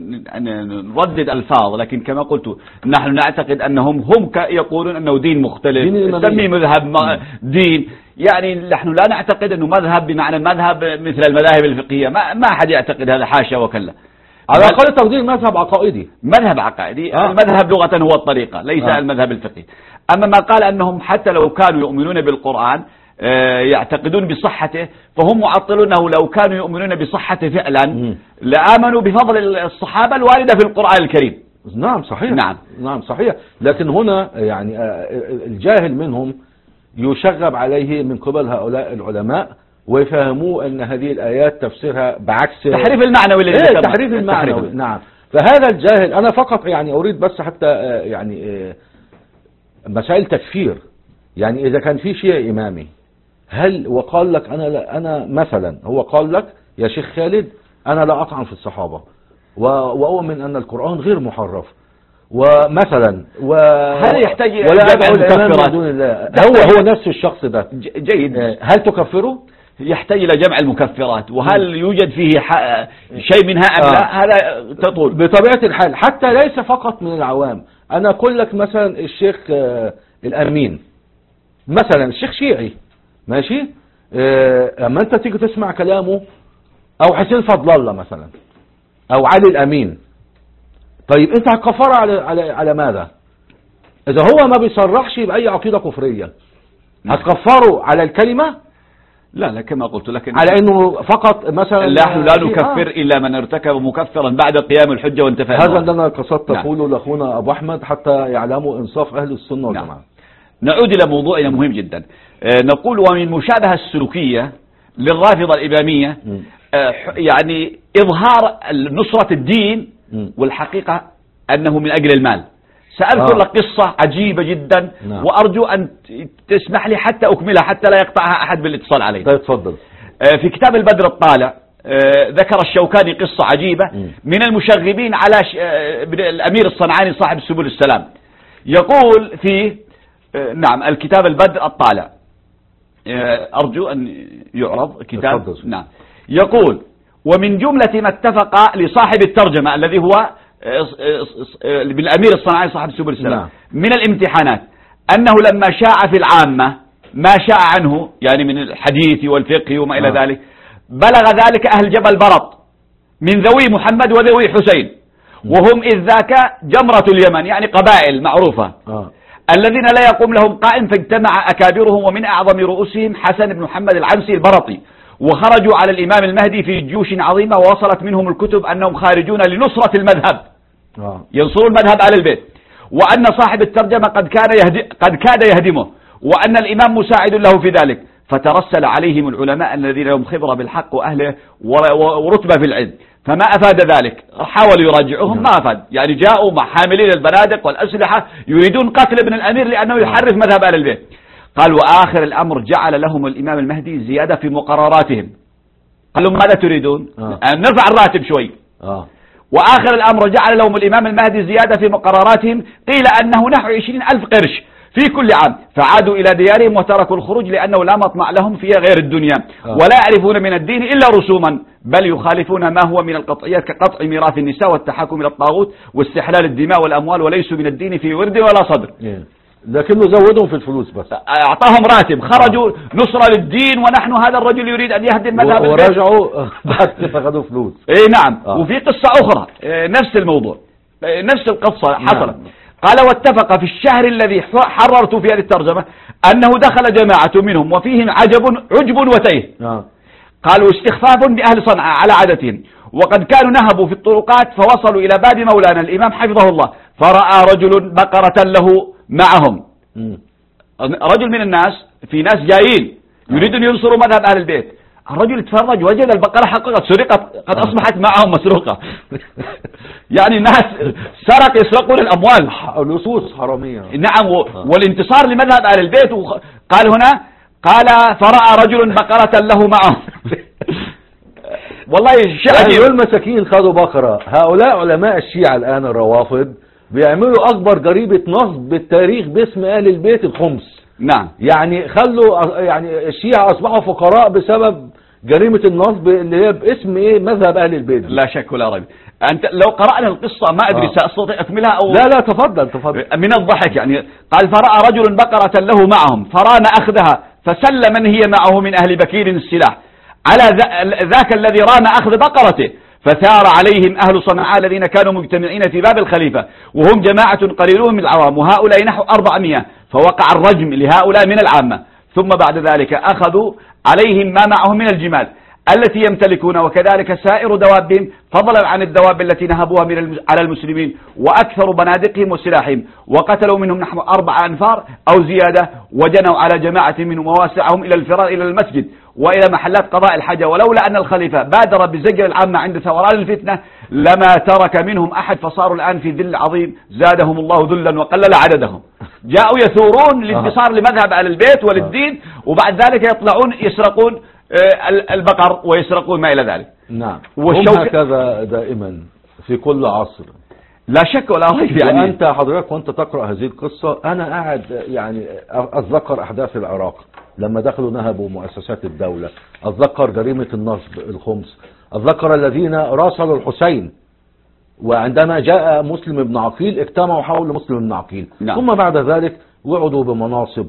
نردد ألفاظ، لكن كما قلت نحن نعتقد أنهم يقولون أنه دين مختلف، نسميه مذهب دين. يعني نحن لا نعتقد أنه مذهب بمعنى المذهب مثل المذاهب الفقهية، ما أحد يعتقد هذا، حاشا وكلا. على أقل تقدير مذهب عقائدي. مذهب عقائدي. المذهب لغة هو الطريقة، ليس المذهب الفقهي. أما ما قال أنهم حتى لو كانوا يؤمنون بالقرآن يعتقدون بصحته، فهم معطلونه لو كانوا يؤمنون بصحته فعلا لآمنوا بفضل الصحابة الواردة في القرآن الكريم. نعم صحيح. نعم صحيح. لكن هنا يعني الجاهل منهم يشغب عليه من قبل هؤلاء العلماء ويفهموا أن هذه الآيات تفسيرها بعكس تحريف المعنوي. تحريف المعنوي. نعم. فهذا الجاهل، أنا فقط يعني أريد بس حتى يعني مسائل تكفير. يعني إذا كان في شيء إمامي هل وقال لك أنا مثلا، هو قال لك يا شيخ خالد أنا لا أطعن في الصحابة وأؤمن أن القرآن غير محرف ومثلا هل يحتاج ولا أدعو الإمام من دون الله، هو نفس الشخص ده جيد، هل تكفره؟ يحتاج إلى جمع المكفرات، وهل يوجد فيه شيء منها أم لا؟ هذا تطول بطبيعة الحال، حتى ليس فقط من العوام. أنا أقول لك مثلا الشيخ الأمين مثلا، الشيخ شيعي ماشي، اما انت تيجي تسمع كلامه، او حسين فضل الله مثلا، او علي الامين، طيب انت هتكفره على ماذا؟ اذا هو ما بيصرحش باي عقيدة كفرية هتكفره على الكلمة؟ لا كما قلت لكن على انه فقط مثلا نحن لا نكفر الا من ارتكب مكفرا بعد قيام الحجة وانتفاء. هذا اللي انا قصدت اقوله لاخونا ابو احمد حتى يعلموا انصاف اهل السنة والجماعة. نعود إلى موضوعنا مهم جدا. نقول ومن مشابهة السلوكية للرافضة الإمامية يعني إظهار نصرة الدين، والحقيقة أنه من أجل المال. سأذكر لك قصة عجيبة جدا وأرجو أن تسمح لي حتى أكملها حتى لا يقطعها أحد بالاتصال علي. طيب تفضل. في كتاب البدر الطالع ذكر الشوكاني قصة عجيبة من المشغبين على الأمير الصنعاني صاحب سبل السلام. يقول في نعم الكتاب البدر الطالع، أرجو أن يعرض كتاب. نعم يقول ومن جملة ما اتفق لصاحب الترجمة الذي هو بالأمير الصنعاني صاحب سبل السلام من الامتحانات أنه لما شاع في العامة ما شاع عنه يعني من الحديث والفقه وما إلى ذلك، بلغ ذلك أهل جبل برط من ذوي محمد وذوي حسين، وهم إذ ذاك جمرة اليمن يعني قبائل معروفة الذين لا يقوم لهم قائم، فاجتمع أكابرهم ومن أعظم رؤوسهم حسن بن محمد العنسي البرطي، وخرجوا على الإمام المهدي في جيوش عظيمة، ووصلت منهم الكتب أنهم خارجون لنصرة المذهب ينصرون المذهب آل البيت، وأن صاحب الترجمة قد كاد يهدمه، وأن الإمام مساعد له في ذلك. فترسل عليهم العلماء الذين لهم خبرة بالحق وأهله ورتبة في العلم، فما أفاد ذلك. حاولوا يراجعوهم ما أفاد، يعني جاءوا مع حاملين البنادق والأسلحة يريدون قتل ابن الأمير لأنه يحرف مذهب آل البيت. قال وآخر الأمر جعل لهم الإمام المهدي زيادة في مقرراتهم. قال لهم ماذا تريدون؟ نرفع الراتب شوي. وآخر الأمر جعل لهم الإمام المهدي زيادة في مقرراتهم، قيل أنه نحو 20,000 قرش في كل عام، فعادوا إلى ديارهم وتركوا الخروج لأنه لا مطمع لهم فيها غير الدنيا، ولا يعرفون من الدين إلا رسوما، بل يخالفون ما هو من القطعيات كقطع ميراث النساء والتحاكم إلى الطاغوت واستحلال الدماء والأموال، وليسوا من الدين في ورد ولا صدر. لكنه زودهم في الفلوس بس، أعطاهم راتب، خرجوا نصرة للدين، ونحن هذا الرجل يريد أن يهدم المذهب ورجعوا بعد فأخذوا فلوس. نعم. وفي قصة أخرى نفس الموضوع نفس القصة حصلت. قال واتفق في الشهر الذي حررت في هذه الترجمة أنه دخل جماعة منهم وفيهم عجب وتيه. قالوا استخفاف بأهل صنعاء على عادتهم، وقد كانوا نهبوا في الطرقات فوصلوا إلى باب مولانا الإمام حفظه الله، فرأى رجل بقرة له معهم. رجل من الناس، في ناس جايين يريدون ينصروا مذهب أهل البيت، الرجل تفرج وجد البقرة حقيقة سرقت، قد أصبحت معهم مسروقة. يعني ناس سرق يسرقون الأموال، لصوص حرامية. نعم. والانتصار لمذهب أهل البيت. قال هنا قال فرأى رجل بقرة له معهم. والله شيء دول مساكين خدوا بقرة. هؤلاء علماء الشيعة الآن الروافض بيعملوا أكبر جريمة نصب بالتاريخ باسم آل البيت الخمس. نعم. يعني خلوا يعني الشيعة أصبحوا فقراء بسبب جريمة النصب اللي هي باسم ايه مذهب اهل البيت. لا شك ولا ريب. انت لو قرأنا القصة ما ادري سأستطيع اكملها او لا تفضل من الضحك يعني. قال فرأى رجل بقرة له معهم فرام اخذها فسل من هي معه من اهل بكير السلاح على ذاك الذي رام اخذ بقرته، فثار عليهم أهل صنعاء الذين كانوا مجتمعين في باب الخليفة وهم جماعة قليلون من العوام وهؤلاء نحو 400، فوقع الرجم لهؤلاء من العامة. ثم بعد ذلك أخذوا عليهم ما معهم من الجمال التي يمتلكون وكذلك سائر دوابهم، فضلا عن الدواب التي نهبوها على المسلمين، وأكثر بنادقهم وسلاحهم، وقتلوا منهم نحو 4 أنفار أو زيادة، وجنوا على جماعة منهم وواسعهم إلى الفرار إلى المسجد وإلى محلات قضاء الحاجة. ولولا أن الخليفة بادر بزجر العامة عند ثوران الفتنة لما ترك منهم أحد، فصاروا الآن في ذل عظيم زادهم الله ذلا وقلل عددهم. جاءوا يثورون لانتصار لمذهب أهل البيت وللدين، وبعد ذلك يطلعون يسرقون البقر ويسرقون ما إلى ذلك. نعم، هم هكذا دائما في كل عصر لا شك ولا ريب. يعني وأنت حضرتك وأنت تقرأ هذه القصة أنا قاعد يعني أتذكر أحداث العراق لما دخلوا نهبوا مؤسسات الدولة، أتذكر جريمة النصب الخمس، أتذكر الذين راسلوا الحسين وعندما جاء مسلم بن عقيل اجتمعوا حول مسلم بن عقيل. نعم. ثم بعد ذلك وعدوا بمناصب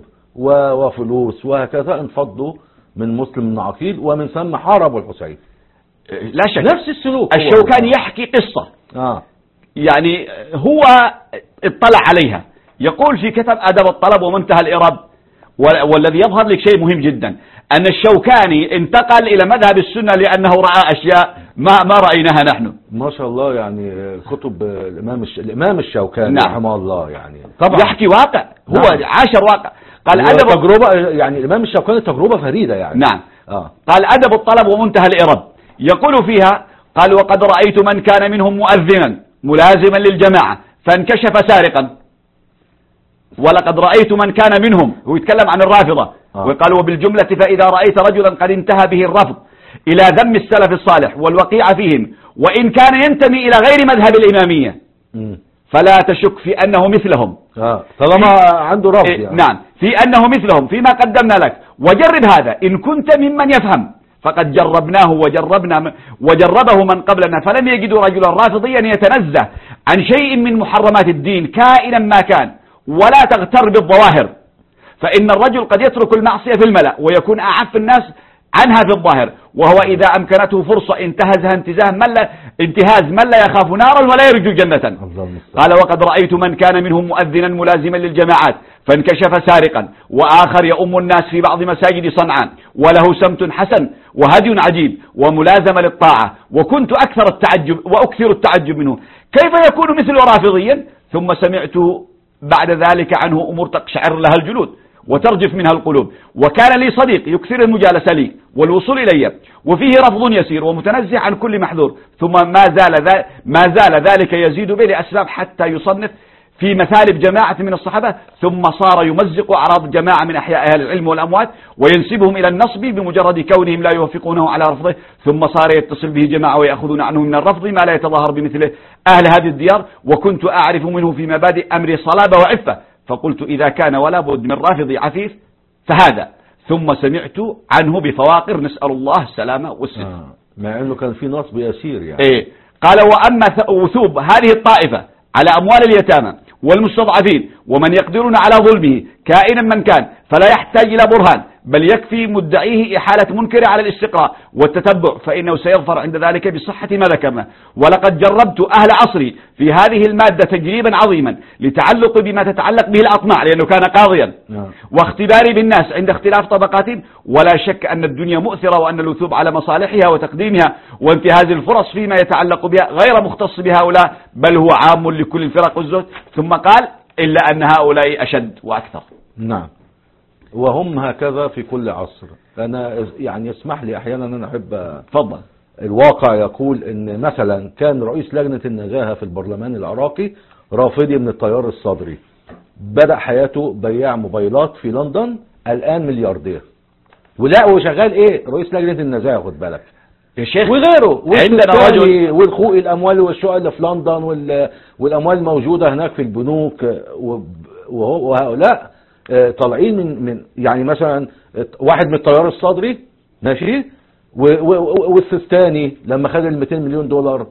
وفلوس وهكذا انفضوا من مسلم بن عقيل ومن ثم حاربوا الحسين. لا شك نفس السلوك. الشوكاني يحكي قصة يعني هو اطلع عليها، يقول في كتاب أدب الطلب ومنتهى الإرب، والذي يظهر لك شيء مهم جدا أن الشوكاني انتقل إلى مذهب السنة لأنه رأى أشياء ما رأيناها نحن. ما شاء الله، يعني كتب الإمام الشوكاني نعم. رحمه الله يعني طبعا يحكي واقع، هو نعم. عاشر واقع. قال أدب تجربة، يعني الإمام الشوكاني تجربة فريدة يعني. نعم. قال أدب الطلب ومنتهى الإرب يقول فيها، قال وقد رأيت من كان منهم مؤذنا ملازما للجماعة فانكشف سارقا، ولقد رأيت من كان منهم، هو يتكلم عن الرافضة وقال وبالجملة فإذا رأيت رجلا قد انتهى به الرفض إلى ذم السلف الصالح والوقيع فيهم وإن كان ينتمي إلى غير مذهب الإمامية فلا تشك في أنه مثلهم طالما عنده رفض يعني. نعم، في أنه مثلهم فيما قدمنا لك، وجرب هذا إن كنت ممن يفهم، فقد جربناه وجربه من قبلنا فلم يجدوا رجلا رافضيا يتنزه عن شيء من محرمات الدين كائنا ما كان، ولا تغتر بالظواهر، فإن الرجل قد يترك المعصية في الملأ ويكون أعف الناس عنها في الظاهر، وهو إذا أمكنته فرصة انتهزها انتهاز من لا يخاف نارا ولا يرجو جنة. قال وقد رأيت من كان منهم مؤذنا ملازما للجماعات فانكشف سارقا، وآخر يؤم الناس في بعض مساجد صنعاء وله سمت حسن وهدي عجيب وملازمة للطاعة، وكنت أكثر التعجب منه كيف يكون مثل رافضيا، ثم سمعت بعد ذلك عنه أمور تقشعر لها الجلود وترجف منها القلوب. وكان لي صديق يكثر المجالسة لي والوصول إلي وفيه رفض يسير ومتنزه عن كل محذور، ثم ما زال ذلك يزيد به لأسباب حتى يصنف في مثالب جماعة من الصحابة، ثم صار يمزق أعراض جماعة من أحياء أهل العلم والأموات وينسبهم إلى النصب بمجرد كونهم لا يوافقونه على رفضه، ثم صار يتصل به جماعة ويأخذون عنه من الرفض ما لا يتظاهر بمثله أهل هذه الديار، وكنت أعرف منه في مبادئ أمر صلابة وعفة، فقلت إذا كان ولا بد من رافض عفيف فهذا، ثم سمعت عنه بفواقر نسأل الله السلامة والستر. مع أنه كان في نصب يسير يعني. قال وأما وثوب هذه الطائفة على أموال اليتامى والمستضعفين ومن يقدرون على ظلمه كائنا من كان فلا يحتاج إلى برهان، بل يكفي مدعيه إحالة منكر على الاستقراء والتتبع، فإنه سيظفر عند ذلك بصحة ما ذكرنا. ولقد جربت أهل عصري في هذه المادة تجريبا عظيما لتعلق بما تتعلق به الأطماع لأنه كان قاضيا، واختباري بالناس عند اختلاف طبقاتهم، ولا شك أن الدنيا مؤثرة وأن الوثوب على مصالحها وتقديمها وانتهاز الفرص فيما يتعلق بها غير مختص بهؤلاء، بل هو عام لكل الفرق والزهد. ثم قال إلا أن هؤلاء أشد وأكثر. نعم، وهم هكذا في كل عصر. أنا يعني اسمح لي أحيانا أنا أحب تفضل. الواقع يقول أن مثلا كان رئيس لجنة النزاهة في البرلمان العراقي رافضي من التيار الصدري، بدأ حياته بياع موبايلات في لندن، الآن ملياردير، ولا هو شغال إيه رئيس لجنة النزاهة، خد بالك يا شيخ، وغيره عندنا رجل والخوء الأموال والشقق اللي في لندن والأموال الموجودة هناك في البنوك، وهؤلاء طالعين من يعني مثلا واحد من التيار الصدري ماشي والسيستاني لما خد ال 200 مليون دولار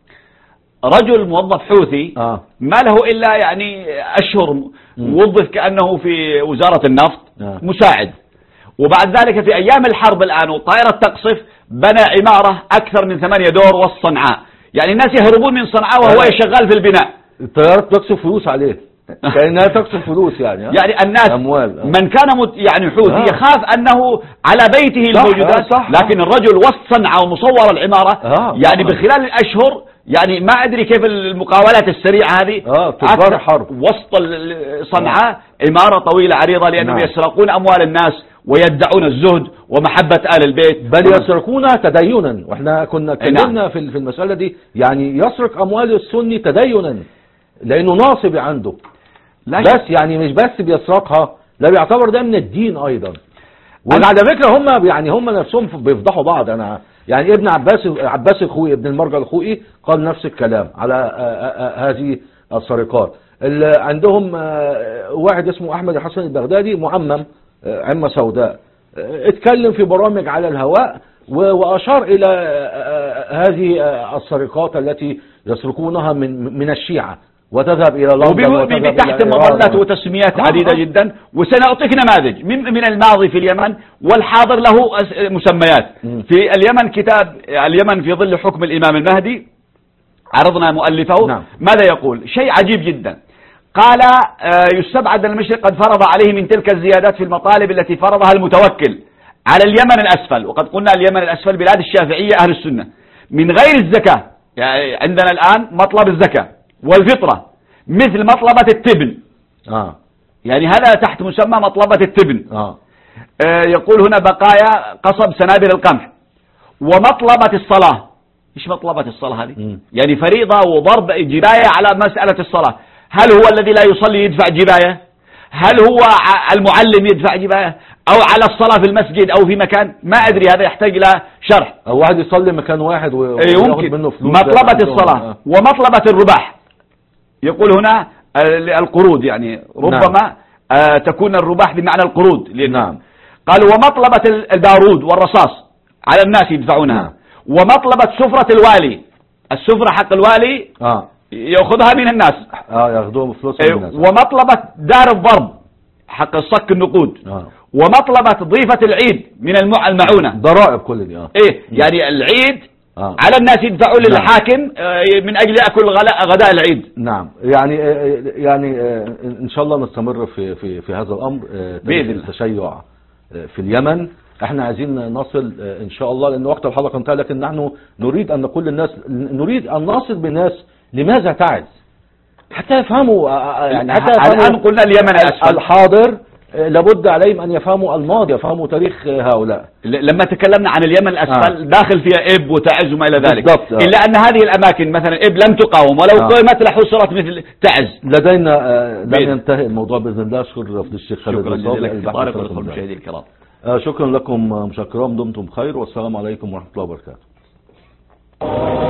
رجل موظف حوثي ما له إلا يعني أشهر موظف كأنه في وزارة النفط مساعد، وبعد ذلك في أيام الحرب الآن وطائرة تقصف بنى عمارة أكثر من 8 دور وسط صنعاء، يعني الناس يهربون من صنعاء وهو شغال في البناء. الطيارات تقصف فلوس عليه كأنها تقصف فلوس يعني الناس أموال. من كان يعني حوثي يخاف أنه على بيته الموجودات، لكن الرجل وسط صنعاء ومصور العمارة يعني بخلال الأشهر، يعني ما أدري كيف المقاولات السريعة هذه تجار حرب وسط صنعاء، عمارة طويلة عريضة، لأنهم يسرقون أموال الناس ويدعون الزهد ومحبة آل البيت، بل يسرقونها تدينا، واحنا كنا اتكلمنا في المسألة دي، يعني يسرق أموال السني تدينا لأنه ناصب عنده، بس يعني مش بس بيسرقها، لا بيعتبر ده من الدين أيضا. وعلى فكرة هم نفسهم بيفضحوا بعض. أنا يعني ابن عباس الخوئي ابن المرجع الخوئي قال نفس الكلام على هذه السرقات. عندهم واحد اسمه أحمد الحسن البغدادي معمم عمة سوداء، اتكلم في برامج على الهواء وأشار إلى هذه السرقات التي يسرقونها من الشيعة وتذهب إلى لندن تحت مظلات وتسميات عديدة جدا، وسنعطيك نماذج من الماضي في اليمن والحاضر له مسميات. في اليمن كتاب اليمن في ظل حكم الإمام المهدي عرضنا مؤلفه. ماذا يقول؟ شيء عجيب جدا. قال يستبعد المشرق قد فرض عليه من تلك الزيادات في المطالب التي فرضها المتوكل على اليمن الأسفل، وقد قلنا اليمن الأسفل بلاد الشافعية أهل السنة، من غير الزكاة. يعني عندنا الآن مطلب الزكاة والفطرة مثل مطلبة التبن، يعني هذا تحت مسمى مطلبة التبن. يقول هنا بقايا قصب سنابل القمح، ومطلبة الصلاة. إيش مطلبة الصلاة هذه؟ يعني فريضة وضرب جباية على مسألة الصلاة. هل هو الذي لا يصلي يدفع جباية؟ هل هو المعلم يدفع جباية؟ أو على الصلاة في المسجد أو في مكان؟ ما أدري، هذا يحتاج إلى شرح. أو واحد يصلي مكان واحد وياخذ منه فلوس. مطلبة الصلاة ومطلبة الرباح. يقول هنا القروض، يعني ربما تكون الرباح بمعنى القروض. نعم. قال ومطلبة البارود والرصاص على الناس يدفعونها. ومطلبة سفرة الوالي، السفرة حق الوالي يأخذها من الناس، يأخذوها فلوس من الناس. ومطلبة دار الضرب حق الصك النقود. ومطلبة ضيفة العيد من المعونة، ضرائب كل دي. يعني العيد على الناس يدفعون للحاكم من أجل يأكل غداء العيد. نعم. يعني إن شاء الله نستمر في هذا الأمر بإذن التشيع في اليمن. احنا عايزين نصل ان شاء الله، لان وقت الحلقة انتهى، لكن نحن نريد ان نقول للناس، نريد ان نصل بالناس لماذا تعز، حتى يفهموا. يعني الآن قلنا اليمن الأسفل، الحاضر لابد عليهم ان يفهموا الماضي، يفهموا تاريخ هؤلاء. لما تكلمنا عن اليمن الأسفل داخل فيها إب وتعز وما إلى ذلك، إلا أن هذه الأماكن مثلا إب لم تقاوم، ولو قيمت لحصرت مثل تعز. لدينا لم ينتهي الموضوع بإذن الله. شكرا لفضل الشيخ خالد الكرام. شكرا لكم مشكرا، دمتم بخير، والسلام عليكم ورحمة الله وبركاته.